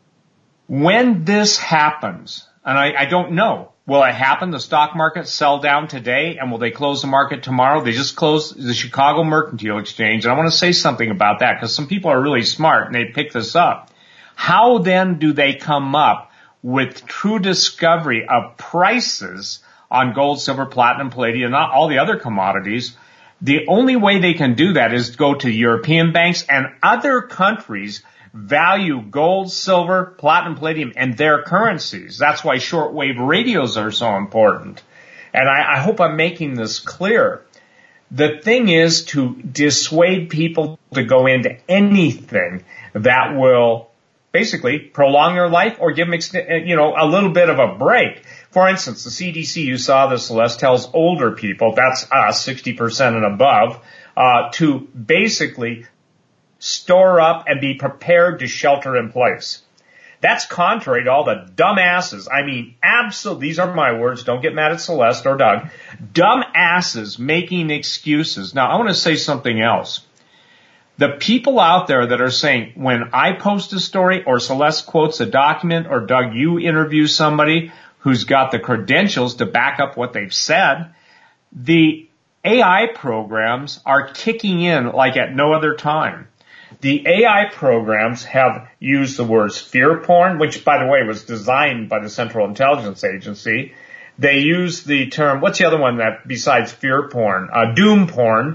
When this happens, and I don't know, will it happen? The stock market sell down today, and will they close the market tomorrow? They just closed the Chicago Mercantile Exchange, and I want to say something about that because some people are really smart and they pick this up. How then do they come up with true discovery of prices on gold, silver, platinum, palladium, not all the other commodities? The only way they can do that is to go to European banks and other countries value gold, silver, platinum, palladium, and their currencies. That's why shortwave radios are so important. And I hope I'm making this clear. The thing is to dissuade people to go into anything that will basically prolong their life or give them, a little bit of a break. For instance, the CDC, you saw this, Celeste, tells older people, that's us, 60% and above, to basically store up and be prepared to shelter in place. That's contrary to all the dumbasses. I mean, these are my words. Don't get mad at Celeste or Doug. Dumbasses making excuses. Now, I want to say something else. The people out there that are saying, when I post a story or Celeste quotes a document or Doug, you interview somebody who's got the credentials to back up what they've said, the AI programs are kicking in like at no other time. The AI programs have used the words fear porn, which, by the way, was designed by the Central Intelligence Agency. They use the term, what's the other one that besides fear porn? Doom porn.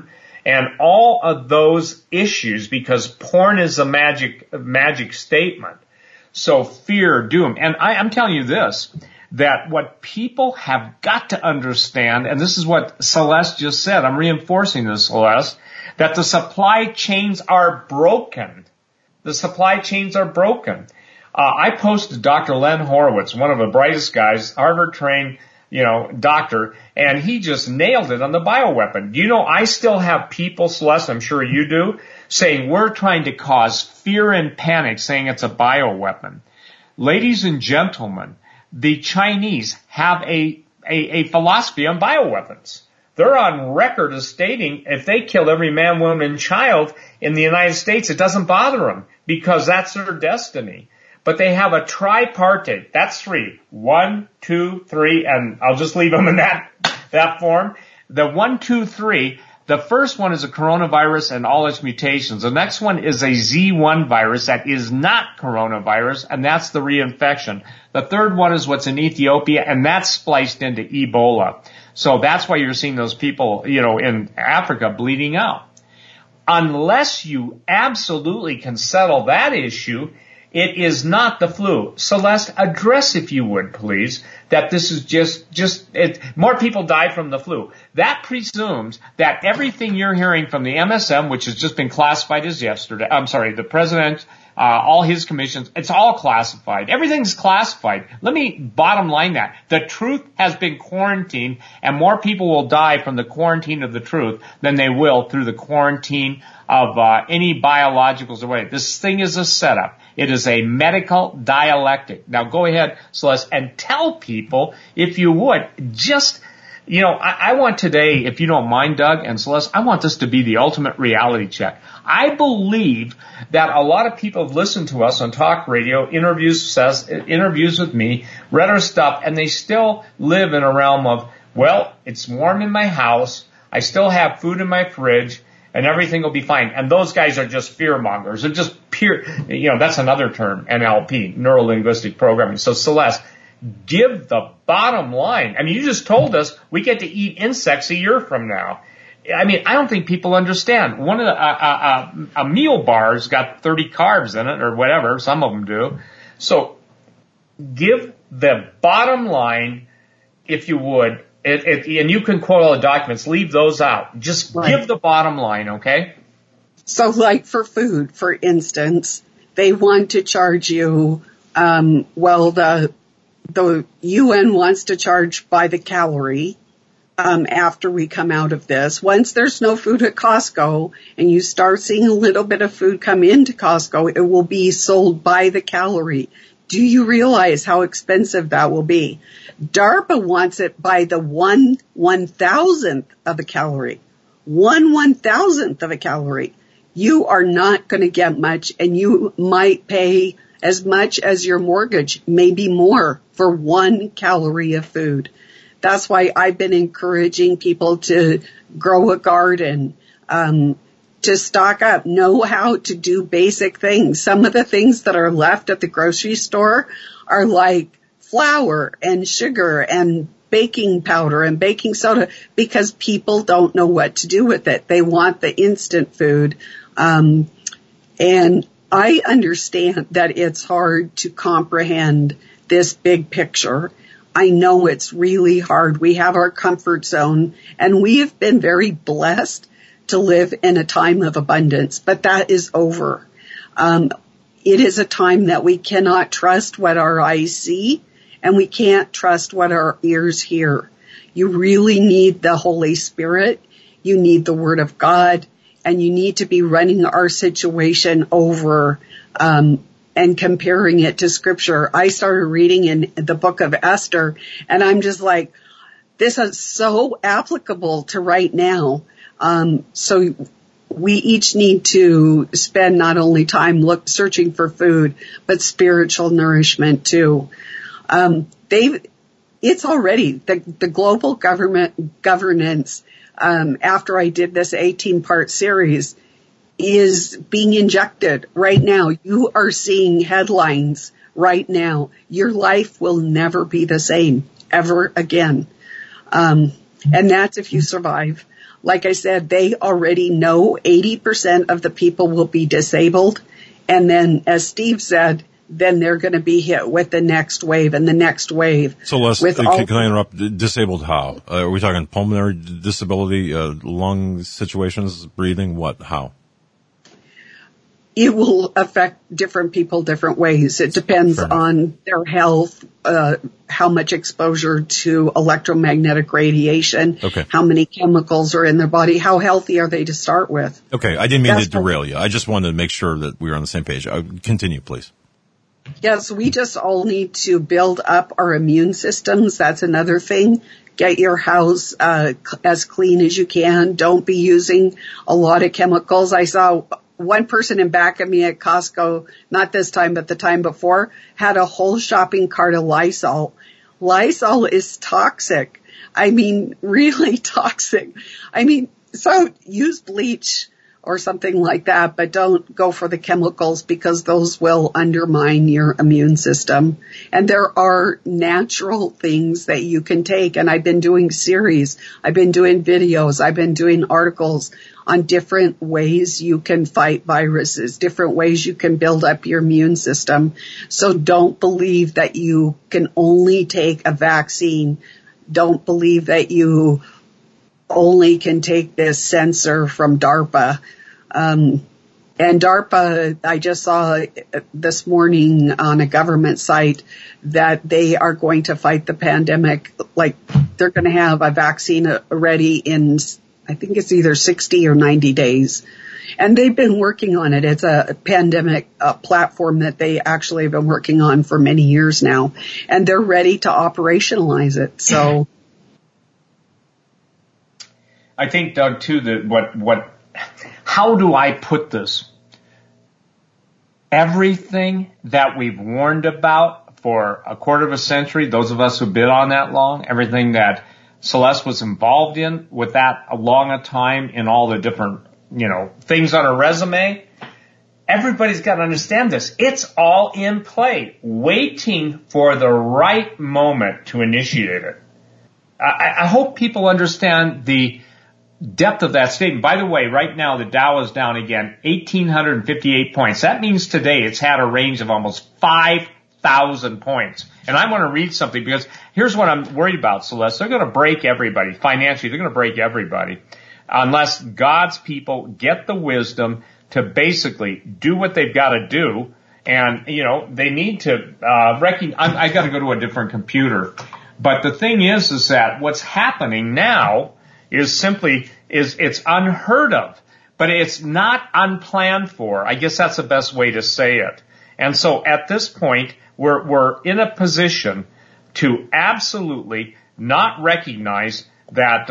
And all of those issues, because porn is a magic statement. So fear, doom. And I'm telling you this, that what people have got to understand, and this is what Celeste just said, I'm reinforcing this, Celeste, that the supply chains are broken. The supply chains are broken. I posted Dr. Len Horowitz, one of the brightest guys, Harvard-trained, doctor, and he just nailed it on the bioweapon. I still have people, Celeste, I'm sure you do, saying we're trying to cause fear and panic, saying it's a bioweapon. Ladies and gentlemen, the Chinese have a philosophy on bioweapons. They're on record as stating if they kill every man, woman, and child in the United States, it doesn't bother them because that's their destiny. But they have a tripartite. That's 3. 1, 2, 3, and I'll just leave them in that form. The 1, 2, 3, the first one is a coronavirus and all its mutations. The next one is a Z1 virus that is not coronavirus, and that's the reinfection. The third one is what's in Ethiopia, and that's spliced into Ebola. So that's why you're seeing those people, in Africa bleeding out. Unless you absolutely can settle that issue, it is not the flu. Celeste, address, if you would, please, that this is more people die from the flu. That presumes that everything you're hearing from the MSM, which has just been classified as the president, all his commissions, it's all classified. Everything's classified. Let me bottom line that. The truth has been quarantined, and more people will die from the quarantine of the truth than they will through the quarantine of any biologicals or whatever. This thing is a setup. It is a medical dialectic. Now go ahead, Celeste, and tell people, if you would, I want today, if you don't mind, Doug and Celeste, I want this to be the ultimate reality check. I believe that a lot of people have listened to us on talk radio, interviews with me, read our stuff, and they still live in a realm of, well, it's warm in my house, I still have food in my fridge, and everything will be fine. And those guys are just fear mongers. They're just pure, that's another term, NLP, neuro-linguistic programming. So Celeste, give the bottom line. I mean, you just told us we get to eat insects a year from now. I mean, I don't think people understand. One of the, a meal bar's got 30 carbs in it or whatever. Some of them do. So give the bottom line, if you would. And you can quote all the documents. Leave those out. Just give the bottom line, okay? So like for food, for instance, they want to charge you, the UN wants to charge by the calorie, after we come out of this. Once there's no food at Costco and you start seeing a little bit of food come into Costco, it will be sold by the calorie. Do you realize how expensive that will be? DARPA wants it by the 1/1000th of a calorie. 1/1000th of a calorie. You are not going to get much, and you might pay as much as your mortgage, maybe more, for 1 calorie of food. That's why I've been encouraging people to grow a garden, to stock up, know how to do basic things. Some of the things that are left at the grocery store are like flour and sugar and baking powder and baking soda because people don't know what to do with it. They want the instant food. And I understand that it's hard to comprehend this big picture. I know it's really hard. We have our comfort zone, and we have been very blessed to live in a time of abundance, but that is over. It is a time that we cannot trust what our eyes see, and we can't trust what our ears hear. You really need the Holy Spirit. You need the Word of God, and you need to be running our situation over, and comparing it to Scripture. I started reading in the book of Esther, and I'm just like, this is so applicable to right now. So we each need to spend not only time searching for food, but spiritual nourishment too. It's already the global governance, after I did this 18-part series, is being injected right now. You are seeing headlines right now. Your life will never be the same ever again. And that's if you survive. like I said, they already know 80% of the people will be disabled. And then, as Steve said, then they're going to be hit with the next wave and the next wave. So, Les, can I interrupt? Disabled how? Are we talking pulmonary disability, lung situations, breathing? What? How? It will affect different people different ways. It depends on their health, how much exposure to electromagnetic radiation, how many chemicals are in their body, how healthy are they to start with. Okay, I didn't mean to derail you. I just wanted to make sure that we were on the same page. Continue, please. Yes, we just all need to build up our immune systems. That's another thing. Get your house as clean as you can. Don't be using a lot of chemicals. I saw one person in back of me at Costco, not this time, but the time before, had a whole shopping cart of Lysol. Lysol is toxic. I mean, really toxic. I mean, so use bleach or something like that, but don't go for the chemicals because those will undermine your immune system. And there are natural things that you can take. And I've been doing series, I've been doing videos, I've been doing articles on different ways you can fight viruses, different ways you can build up your immune system. So don't believe that you can only take a vaccine. Don't believe that you only can take this sensor from DARPA. And DARPA, I just saw this morning on a government site that they are going to fight the pandemic. Like they're going to have a vaccine ready in, I think it's either 60 or 90 days. And they've been working on it. It's a pandemic platform that they actually have been working on for many years now. And they're ready to operationalize it. So I think, Doug, too, that how do I put this? Everything that we've warned about for a quarter of a century, those of us who've been on that long, everything that Celeste was involved in with that long a time in all the different, things on her resume, everybody's got to understand this. It's all in play, waiting for the right moment to initiate it. I hope people understand the depth of that statement. By the way, right now the Dow is down again, 1,858 points. That means today it's had a range of almost 5,000 points. And I want to read something because here's what I'm worried about, Celeste. They're going to break everybody. Financially, they're going to break everybody unless God's people get the wisdom to basically do what they've got to do. And, they need to recognize. I got to go to a different computer. But the thing is that what's happening now is simply it's unheard of, but it's not unplanned for. I guess that's the best way to say it. And so at this point, we're in a position to absolutely not recognize that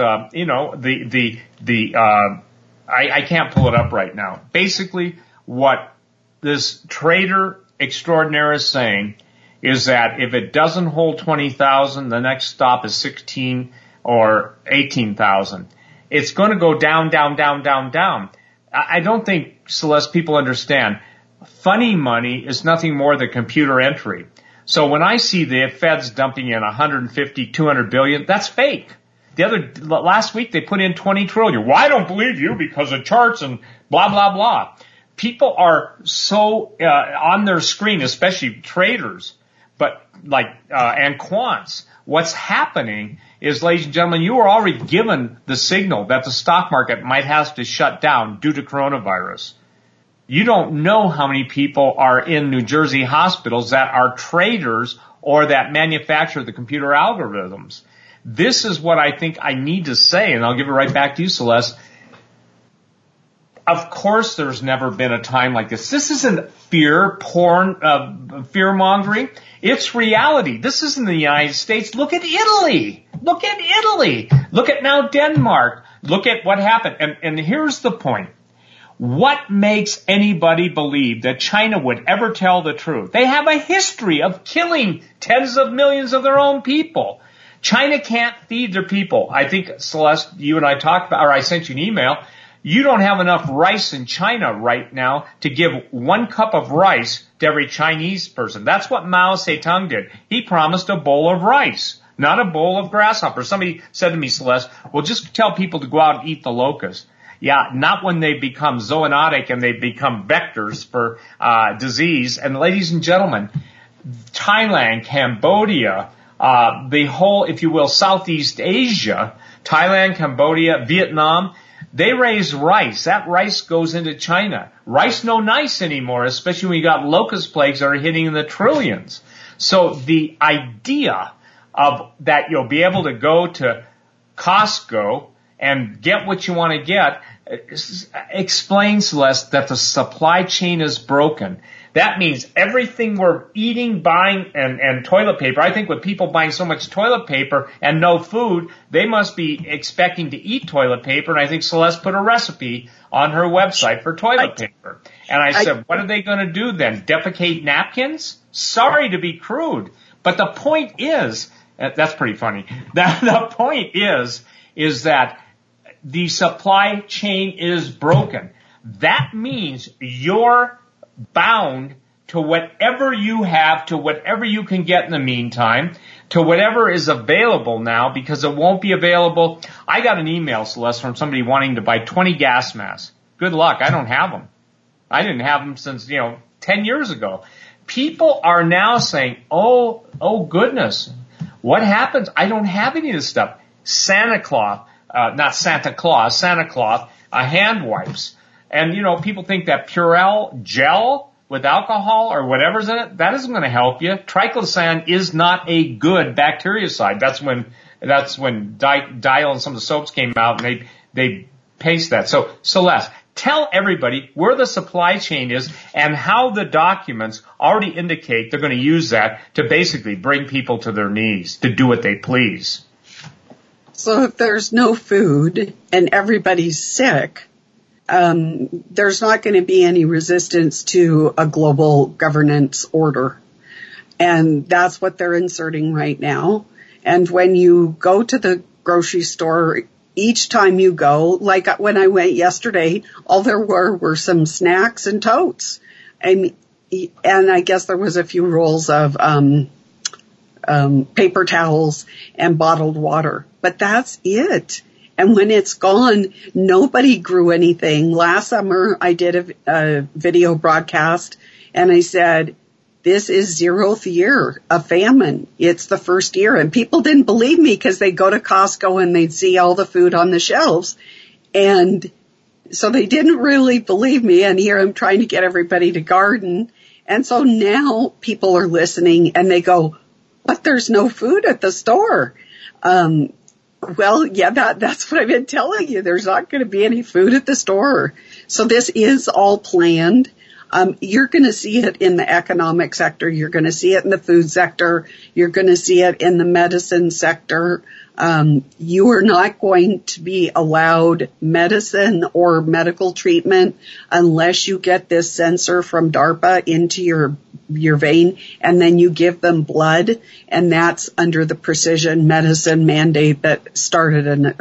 I can't pull it up right now. Basically, what this trader extraordinaire is saying is that if it doesn't hold 20,000, the next stop is 16 or 18,000. It's going to go down, down, down, down, down. I don't think, Celeste, people understand. Funny money is nothing more than computer entry. So when I see the Feds dumping in 150, 200 billion, that's fake. Last week they put in 20 trillion. Well, I don't believe you because of charts and blah, blah, blah. People are so on their screen, especially traders, but and quants. What's happening is, ladies and gentlemen, you were already given the signal that the stock market might have to shut down due to coronavirus. You don't know how many people are in New Jersey hospitals that are traders or that manufacture the computer algorithms. This is what I think I need to say, and I'll give it right back to you, Celeste. Of course there's never been a time like this. This isn't fear-mongering. It's reality. This isn't the United States. Look at Italy. Look at Italy. Look at now Denmark. Look at what happened. And here's the point. What makes anybody believe that China would ever tell the truth? They have a history of killing tens of millions of their own people. China can't feed their people. I think, Celeste, you and I talked about, or I sent you an email. You don't have enough rice in China right now to give 1 cup of rice to every Chinese person. That's what Mao Zedong did. He promised a bowl of rice. not a bowl of grasshoppers. Somebody said to me, Celeste, well, just tell people to go out and eat the locust. Yeah, not when they become zoonotic and they become vectors for disease. And ladies and gentlemen, Thailand, Cambodia, the whole, if you will, Southeast Asia, Thailand, Cambodia, Vietnam, they raise rice. That rice goes into China. Rice no nice anymore, especially when you got locust plagues that are hitting in the trillions. So the idea of that you'll be able to go to Costco and get what you want to get explains, Celeste, that the supply chain is broken. That means everything we're eating, buying, and toilet paper. I think with people buying so much toilet paper and no food, they must be expecting to eat toilet paper. And I think Celeste put a recipe on her website for toilet paper. And I said, what are they going to do then? Defecate napkins? Sorry to be crude. But the point is, that's pretty funny. The point is that the supply chain is broken. That means you're bound to whatever you have, to whatever you can get in the meantime, to whatever is available now, because it won't be available. I got an email, Celeste, from somebody wanting to buy 20 gas masks. Good luck. I don't have them. I didn't have them since, 10 years ago. People are now saying, oh goodness, what happens? I don't have any of this stuff. Santa Claus, hand wipes. And, people think that Purell gel with alcohol or whatever's in it, that isn't going to help you. Triclosan is not a good bactericide. That's when Dial and some of the soaps came out and they paste that. So, Celeste, tell everybody where the supply chain is and how the documents already indicate they're going to use that to basically bring people to their knees to do what they please. So if there's no food and everybody's sick, there's not going to be any resistance to a global governance order. And that's what they're inserting right now. And when you go to the grocery store, each time you go, like when I went yesterday, all there were some snacks and totes. And I guess there was a few rolls of paper towels and bottled water. But that's it. And when it's gone, nobody grew anything. Last summer, I did a video broadcast, and I said, this is 0th year of famine. It's the first year. And people didn't believe me because they'd go to Costco and they'd see all the food on the shelves. And so they didn't really believe me. And here I'm trying to get everybody to garden. And so now people are listening and they go, but there's no food at the store. Well, yeah, that's what I've been telling you. There's not going to be any food at the store. So this is all planned. You're going to see it in the economic sector. You're going to see it in the food sector. You're going to see it in the medicine sector. You are not going to be allowed medicine or medical treatment unless you get this sensor from DARPA into your vein, and then you give them blood, and that's under the precision medicine mandate that started in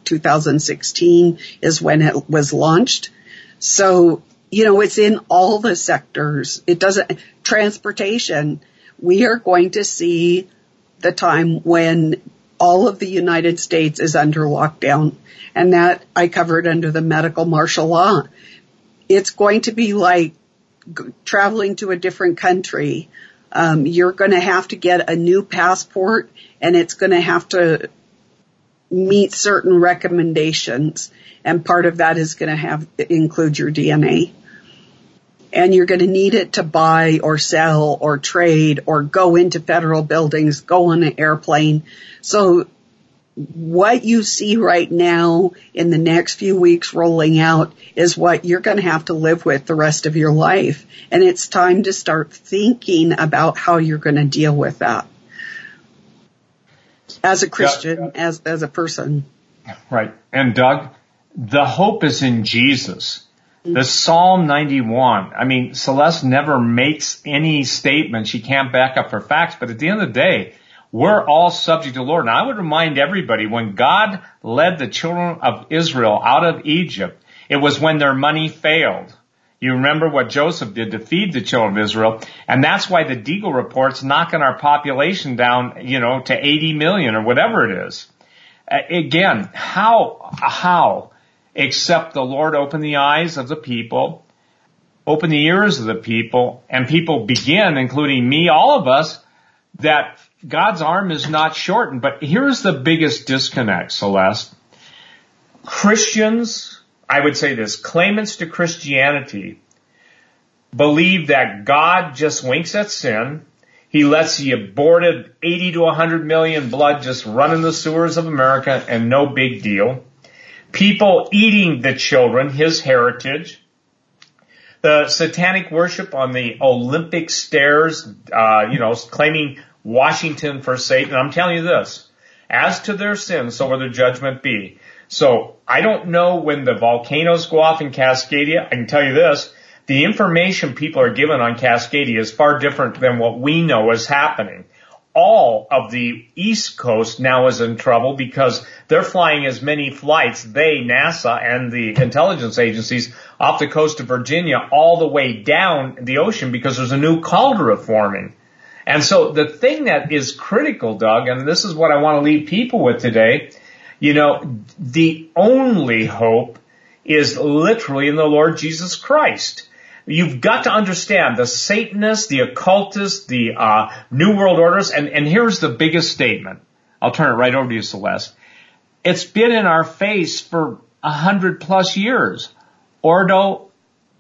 2016 is when it was launched. So, it's in all the sectors. Transportation, we are going to see the time when all of the United States is under lockdown, and that I covered under the medical martial law. It's going to be like traveling to a different country. You're going to have to get a new passport, and it's going to have to meet certain recommendations, and part of that is going to include your DNA. And you're going to need it to buy or sell or trade or go into federal buildings, go on an airplane. So what you see right now in the next few weeks rolling out is what you're going to have to live with the rest of your life. And it's time to start thinking about how you're going to deal with that as a Christian, as a person. Right. And Doug, the hope is in Jesus. The Psalm 91, Celeste never makes any statement. She can't back up her facts, but at the end of the day, we're all subject to the Lord. And I would remind everybody, when God led the children of Israel out of Egypt, it was when their money failed. You remember what Joseph did to feed the children of Israel, and that's why the Deagle report's knocking our population down, to 80 million or whatever it is. Again, how, except the Lord open the eyes of the people, open the ears of the people, and people begin, including me, all of us, that God's arm is not shortened. But here's the biggest disconnect, Celeste. Christians, I would say this, claimants to Christianity believe that God just winks at sin. He lets the aborted 80 to 100 million blood just run in the sewers of America and no big deal. People eating the children, his heritage. The satanic worship on the Olympic stairs, claiming Washington for Satan. I'm telling you this, as to their sins, so will their judgment be. So I don't know when the volcanoes go off in Cascadia. I can tell you this, the information people are given on Cascadia is far different than what we know is happening. All of the East Coast now is in trouble because they're flying as many flights, NASA and the intelligence agencies, off the coast of Virginia all the way down the ocean because there's a new caldera forming. And so the thing that is critical, Doug, and this is what I want to leave people with today, the only hope is literally in the Lord Jesus Christ. You've got to understand the Satanists, the occultists, the New World Orders, and here's the biggest statement. I'll turn it right over to you, Celeste. It's been in our face for 100+ years. Ordo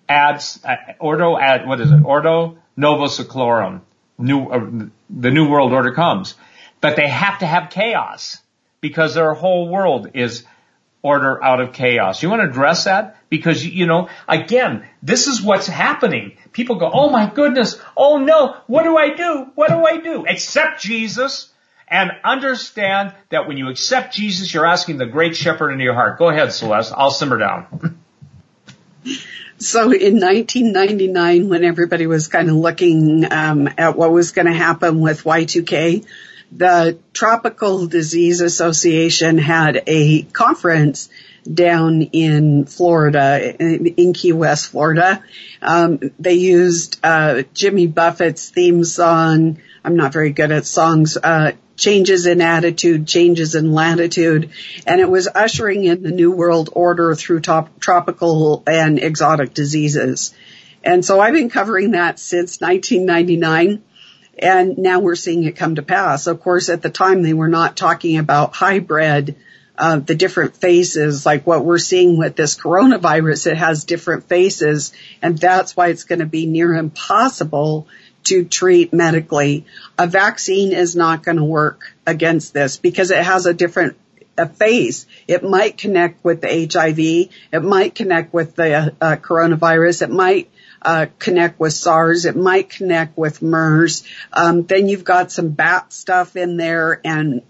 Novo Seclorum. The New World Order comes. But they have to have chaos because their whole world is order out of chaos. You want to address that? Because, again, this is what's happening. People go, oh my goodness, oh no, what do I do? What do I do? Accept Jesus and understand that when you accept Jesus, you're asking the great shepherd into your heart. Go ahead, Celeste. I'll simmer down. So in 1999, when everybody was kind of looking at what was going to happen with Y2K, the Tropical Disease Association had a conference down in Florida, in Key West, Florida. They used Jimmy Buffett's theme song. I'm not very good at songs. Changes in Attitude, Changes in Latitude. And it was ushering in the New World Order through tropical and exotic diseases. And so I've been covering that since 1999. And now we're seeing it come to pass. Of course, at the time, they were not talking about hybrid, the different phases, like what we're seeing with this coronavirus. It has different phases, and that's why it's going to be near impossible to treat medically. A vaccine is not going to work against this because it has a different phase. It might connect with the HIV. It might connect with the coronavirus. It might connect with SARS. It might connect with MERS. Then you've got some bat stuff in there, and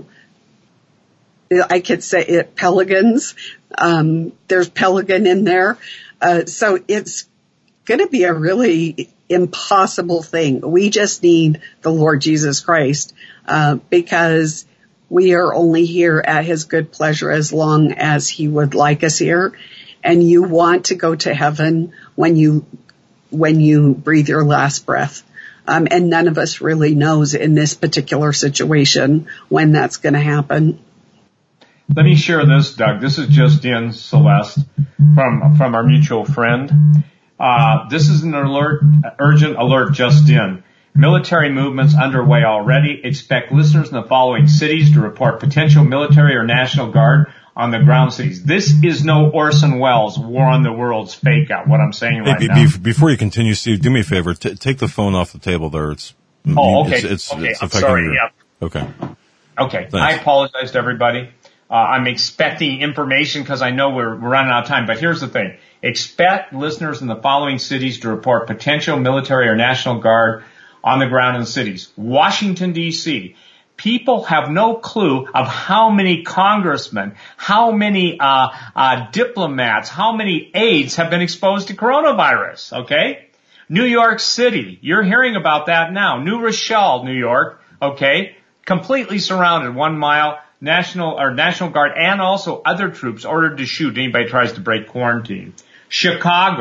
I could say it pelicans. There's pelican in there. So it's going to be a really impossible thing. We just need the Lord Jesus Christ, because we are only here at his good pleasure as long as he would like us here. And you want to go to heaven when you breathe your last breath. And none of us really knows in this particular situation when that's going to happen. Let me share this, Doug. This is just in, Celeste, from our mutual friend. This is an urgent alert just in. Military movements underway already. Expect listeners in the following cities to report potential military or National Guard on the ground cities. This is no Orson Welles War on the Worlds fake out, what I'm saying right now. Before you continue, Steve, do me a favor. Take the phone off the table there. Okay. It's I'm sorry. Yep. Okay. Okay. Thanks. I apologize to everybody. I'm expecting information because I know we're running out of time. But here's the thing. Expect listeners in the following cities to report potential military or National Guard on the ground in the cities. Washington, D.C. People have no clue of how many congressmen, how many diplomats, how many aides have been exposed to coronavirus, okay? New York City, you're hearing about that now. New Rochelle, New York, okay? Completely surrounded, 1 mile. National Guard and also other troops ordered to shoot anybody tries to break quarantine. Chicago,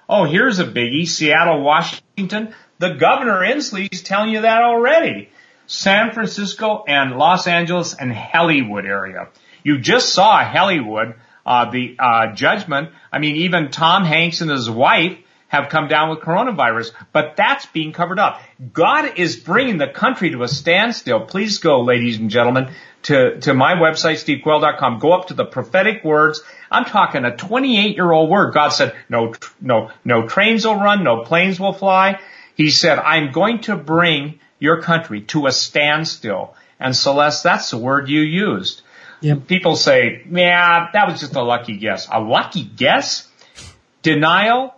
Oh, here's a biggie. Seattle, Washington. The Governor Inslee is telling you that already. San Francisco and Los Angeles and Hollywood area. You just saw Hollywood, the judgment. I mean, even Tom Hanks and his wife have come down with coronavirus, but that's being covered up. God is bringing the country to a standstill. Please go, ladies and gentlemen, to my website, stevequayle.com. Go up to the prophetic words. I'm talking a 28-year-old word. God said, no trains will run, no planes will fly. He said, I'm going to bring your country to a standstill. And Celeste, that's the word you used. Yep. People say, yeah, that was just a lucky guess. A lucky guess? Denial.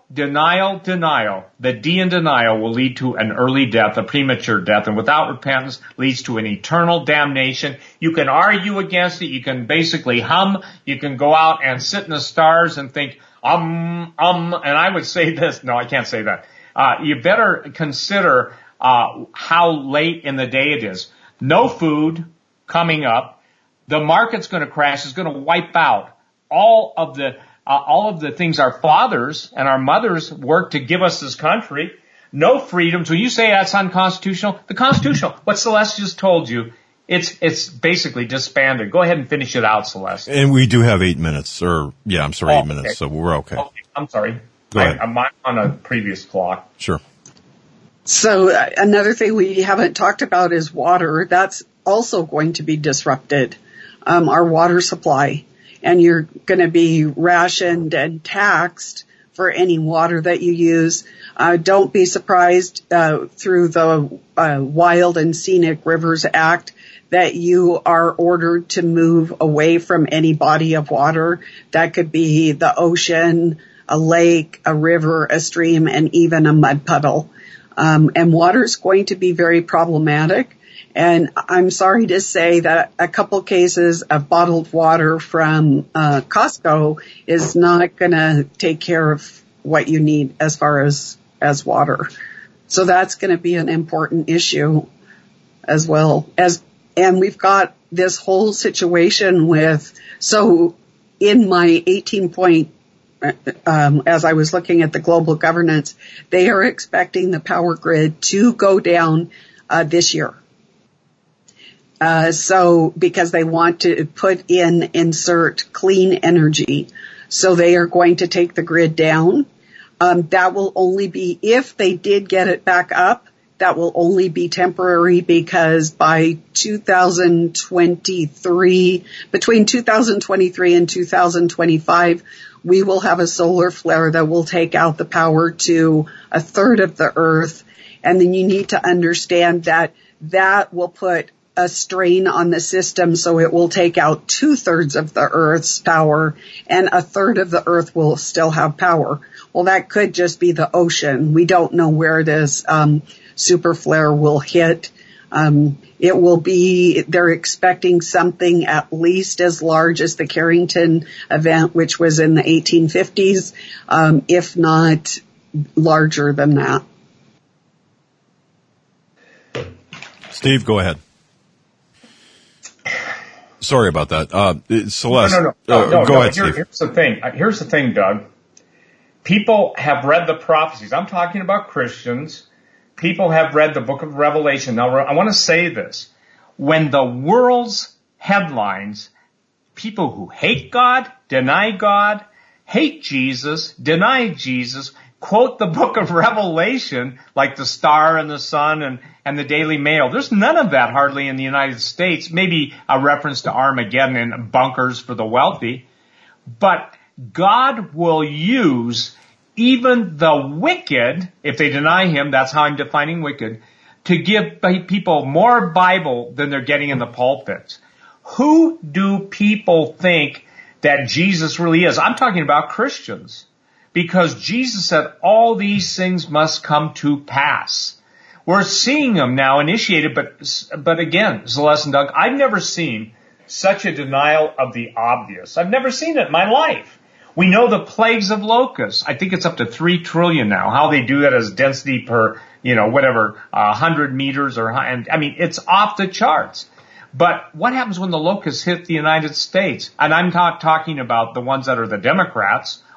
The D in denial will lead to an early death, a premature death, and without repentance leads to an eternal damnation. You can argue against it. You can basically hum. You can go out and sit in the stars and think, and I would say this. No, I can't say that. You better consider how late in the day it is. No food coming up. The market's going to crash. It's going to wipe out all of the things our fathers and our mothers worked to give us this country. No freedoms. When you say that's unconstitutional, the constitutional, what Celeste just told you, it's basically disbanded. Go ahead and finish it out, Celeste. And we do have 8 minutes, 8 minutes, so we're okay. I'm sorry. Go ahead. I'm on a previous clock. Sure. So another thing we haven't talked about is water. That's also going to be disrupted, our water supply. And you're going to be rationed and taxed for any water that you use. Don't be surprised through the Wild and Scenic Rivers Act that you are ordered to move away from any body of water. That could be the ocean, a lake, a river, a stream, and even a mud puddle. And water is going to be very problematic. And I'm sorry to say that a couple cases of bottled water from Costco is not going to take care of what you need as far as water. So that's going to be an important issue as well. And we've got this whole situation so in my 18-point, as I was looking at the global governance, they are expecting the power grid to go down this year. So because they want to insert clean energy. So they are going to take the grid down. That will only be, if they did get it back up, that will only be temporary because by 2023, between 2023 and 2025, we will have a solar flare that will take out the power to a third of the earth. And then you need to understand that will put a strain on the system, so it will take out 2/3 of the Earth's power, and a third of the Earth will still have power. Well, that could just be the ocean. We don't know where this super flare will hit. It will be, they're expecting something at least as large as the Carrington event, which was in the 1850s, if not larger than that. Steve, go ahead. Sorry about that. Celeste. No, go ahead, Steve. Here's the thing, Doug. People have read the prophecies. I'm talking about Christians. People have read the book of Revelation. Now, I want to say this. When the world's headlines, people who hate God, deny God, hate Jesus, deny Jesus, quote the book of Revelation, like the Star and the Sun and the Daily Mail. There's none of that hardly in the United States. Maybe a reference to Armageddon and bunkers for the wealthy. But God will use even the wicked, if they deny him, that's how I'm defining wicked, to give people more Bible than they're getting in the pulpits. Who do people think that Jesus really is? I'm talking about Christians. Because Jesus said all these things must come to pass. We're seeing them now initiated, but again, Celeste and Doug, I've never seen such a denial of the obvious. I've never seen it in my life. We know the plagues of locusts. I think it's up to 3 trillion now. How they do that as density per, 100 meters it's off the charts. But what happens when the locusts hit the United States? And I'm not talking about the ones that are the Democrats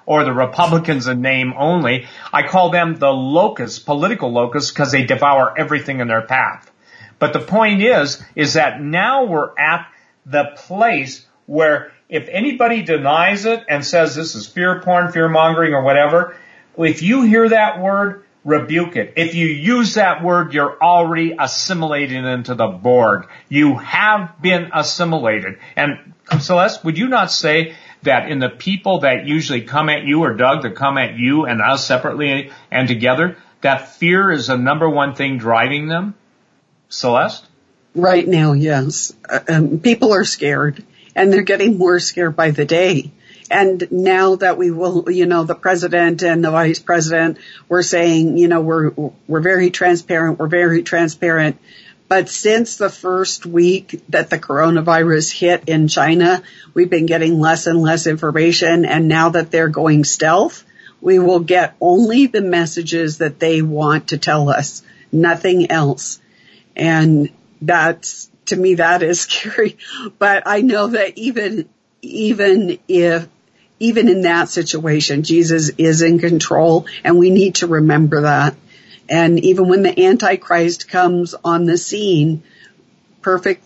or the Republicans in name only. I call them the locusts, political locusts, because they devour everything in their path. But the point is that now we're at the place where if anybody denies it and says this is fear porn, fear mongering, or whatever, if you hear that word, rebuke it. If you use that word, you're already assimilated into the Borg. You have been assimilated. And Celeste, would you not say that in the people that usually come at you, or Doug, that come at you and us separately and together, that fear is the number one thing driving them? Celeste? Right now, yes. People are scared, and they're getting more scared by the day. And now that we will, the president and the vice president were saying, we're very transparent, But since the first week that the coronavirus hit in China, we've been getting less and less information. And now that they're going stealth, we will get only the messages that they want to tell us, nothing else. And to me, that is scary. But I know that even in that situation, Jesus is in control, and we need to remember that. And even when the Antichrist comes on the scene, perfect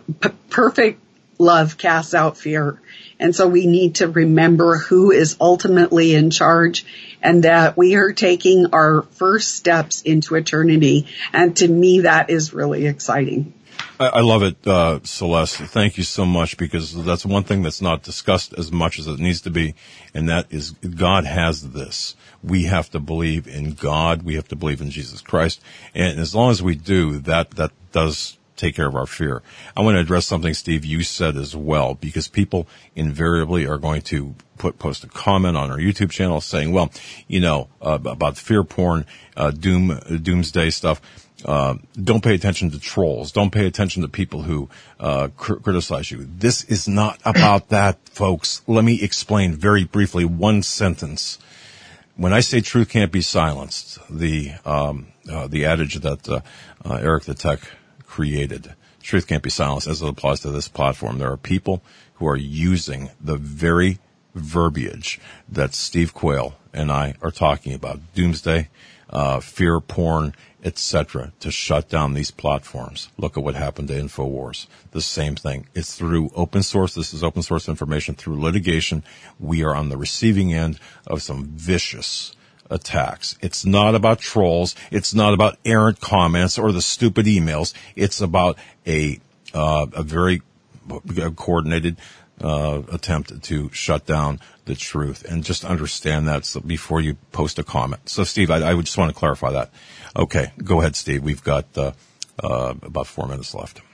love casts out fear. And so we need to remember who is ultimately in charge, and that we are taking our first steps into eternity. And to me, that is really exciting. I love it, Celeste. Thank you so much, because that's one thing that's not discussed as much as it needs to be, and that is God has this. We have to believe in God. We have to believe in Jesus Christ. And as long as we do, that does take care of our fear. I want to address something, Steve, you said as well, because people invariably are going to post a comment on our YouTube channel saying, well, about fear porn, doomsday stuff. Don't pay attention to trolls. Don't pay attention to people who criticize you. This is not about that, folks. Let me explain very briefly, one sentence. When I say truth can't be silenced, the adage that Eric the Tech created, truth can't be silenced as it applies to this platform. There are people who are using the very verbiage that Steve Quayle and I are talking about, doomsday, fear porn, etc., to shut down these platforms. Look at what happened to InfoWars. The same thing. It's through open source. This is open source information. Through litigation, we are on the receiving end of some vicious attacks. It's not about trolls. It's not about errant comments or the stupid emails. It's about a very coordinated attempt to shut down the truth. And just understand that before you post a comment. So, Steve, I would just want to clarify that. Okay, go ahead, Steve. We've got about 3 minutes left.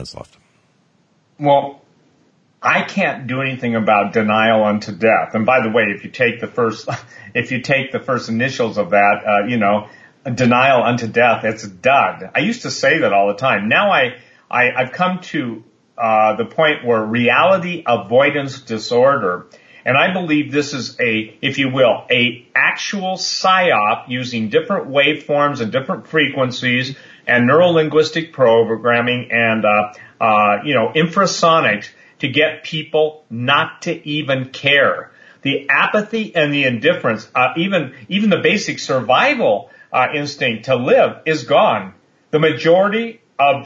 Well, I can't do anything about denial unto death. And by the way, if you take the first initials of that, denial unto death, it's Doug. I used to say that all the time. Now I've come to the point where reality avoidance disorder, and I believe this is a actual psyop using different waveforms and different frequencies and neurolinguistic programming and infrasonics to get people not to even care. The apathy and the indifference, even the basic survival instinct to live is gone. The majority of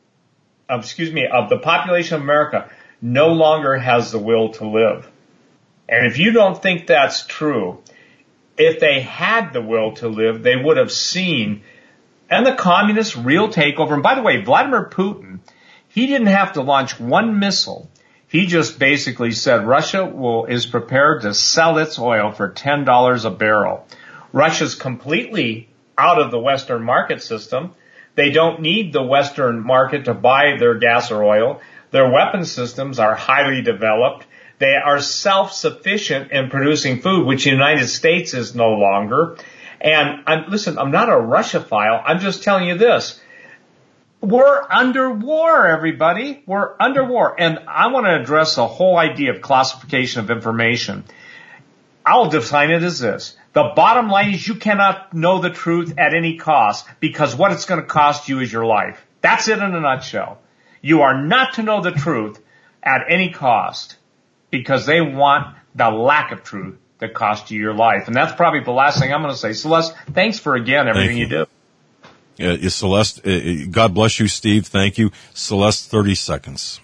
the population of America no longer has the will to live. And if you don't think that's true, if they had the will to live, they would have seen, and the communist real takeover. And by the way, Vladimir Putin, he didn't have to launch one missile. He just basically said Russia is prepared to sell its oil for $10 a barrel. Russia's completely out of the Western market system. They don't need the Western market to buy their gas or oil. Their weapon systems are highly developed. They are self-sufficient in producing food, which the United States is no longer. And I'm not a Russophile. I'm just telling you this. We're under war, everybody. We're under war. And I want to address the whole idea of classification of information. I'll define it as this. The bottom line is you cannot know the truth at any cost, because what it's going to cost you is your life. That's it in a nutshell. You are not to know the truth at any cost, because they want the lack of truth that cost you your life. And that's probably the last thing I'm going to say. Celeste, thanks for, again, everything you do. Celeste, God bless you, Steve. Thank you. Celeste, 30 seconds.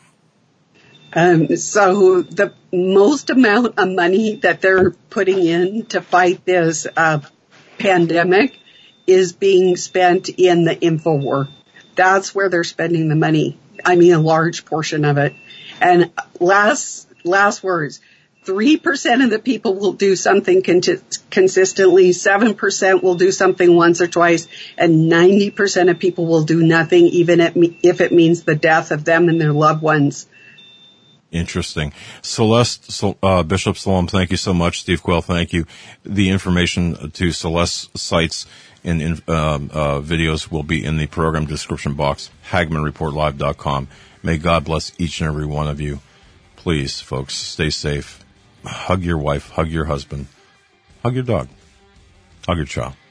So the most amount of money that they're putting in to fight this pandemic is being spent in the info war. That's where they're spending the money. I mean, a large portion of it. And last words, 3% of the people will do something consistently, 7% will do something once or twice, and 90% of people will do nothing, even if it means the death of them and their loved ones. Interesting. Celeste, Bishop Salom, thank you so much. Steve Quayle, thank you. The information to Celeste's sites and videos will be in the program description box, HagmannReportLive.com. May God bless each and every one of you. Please, folks, stay safe. Hug your wife, hug your husband, hug your dog, hug your child.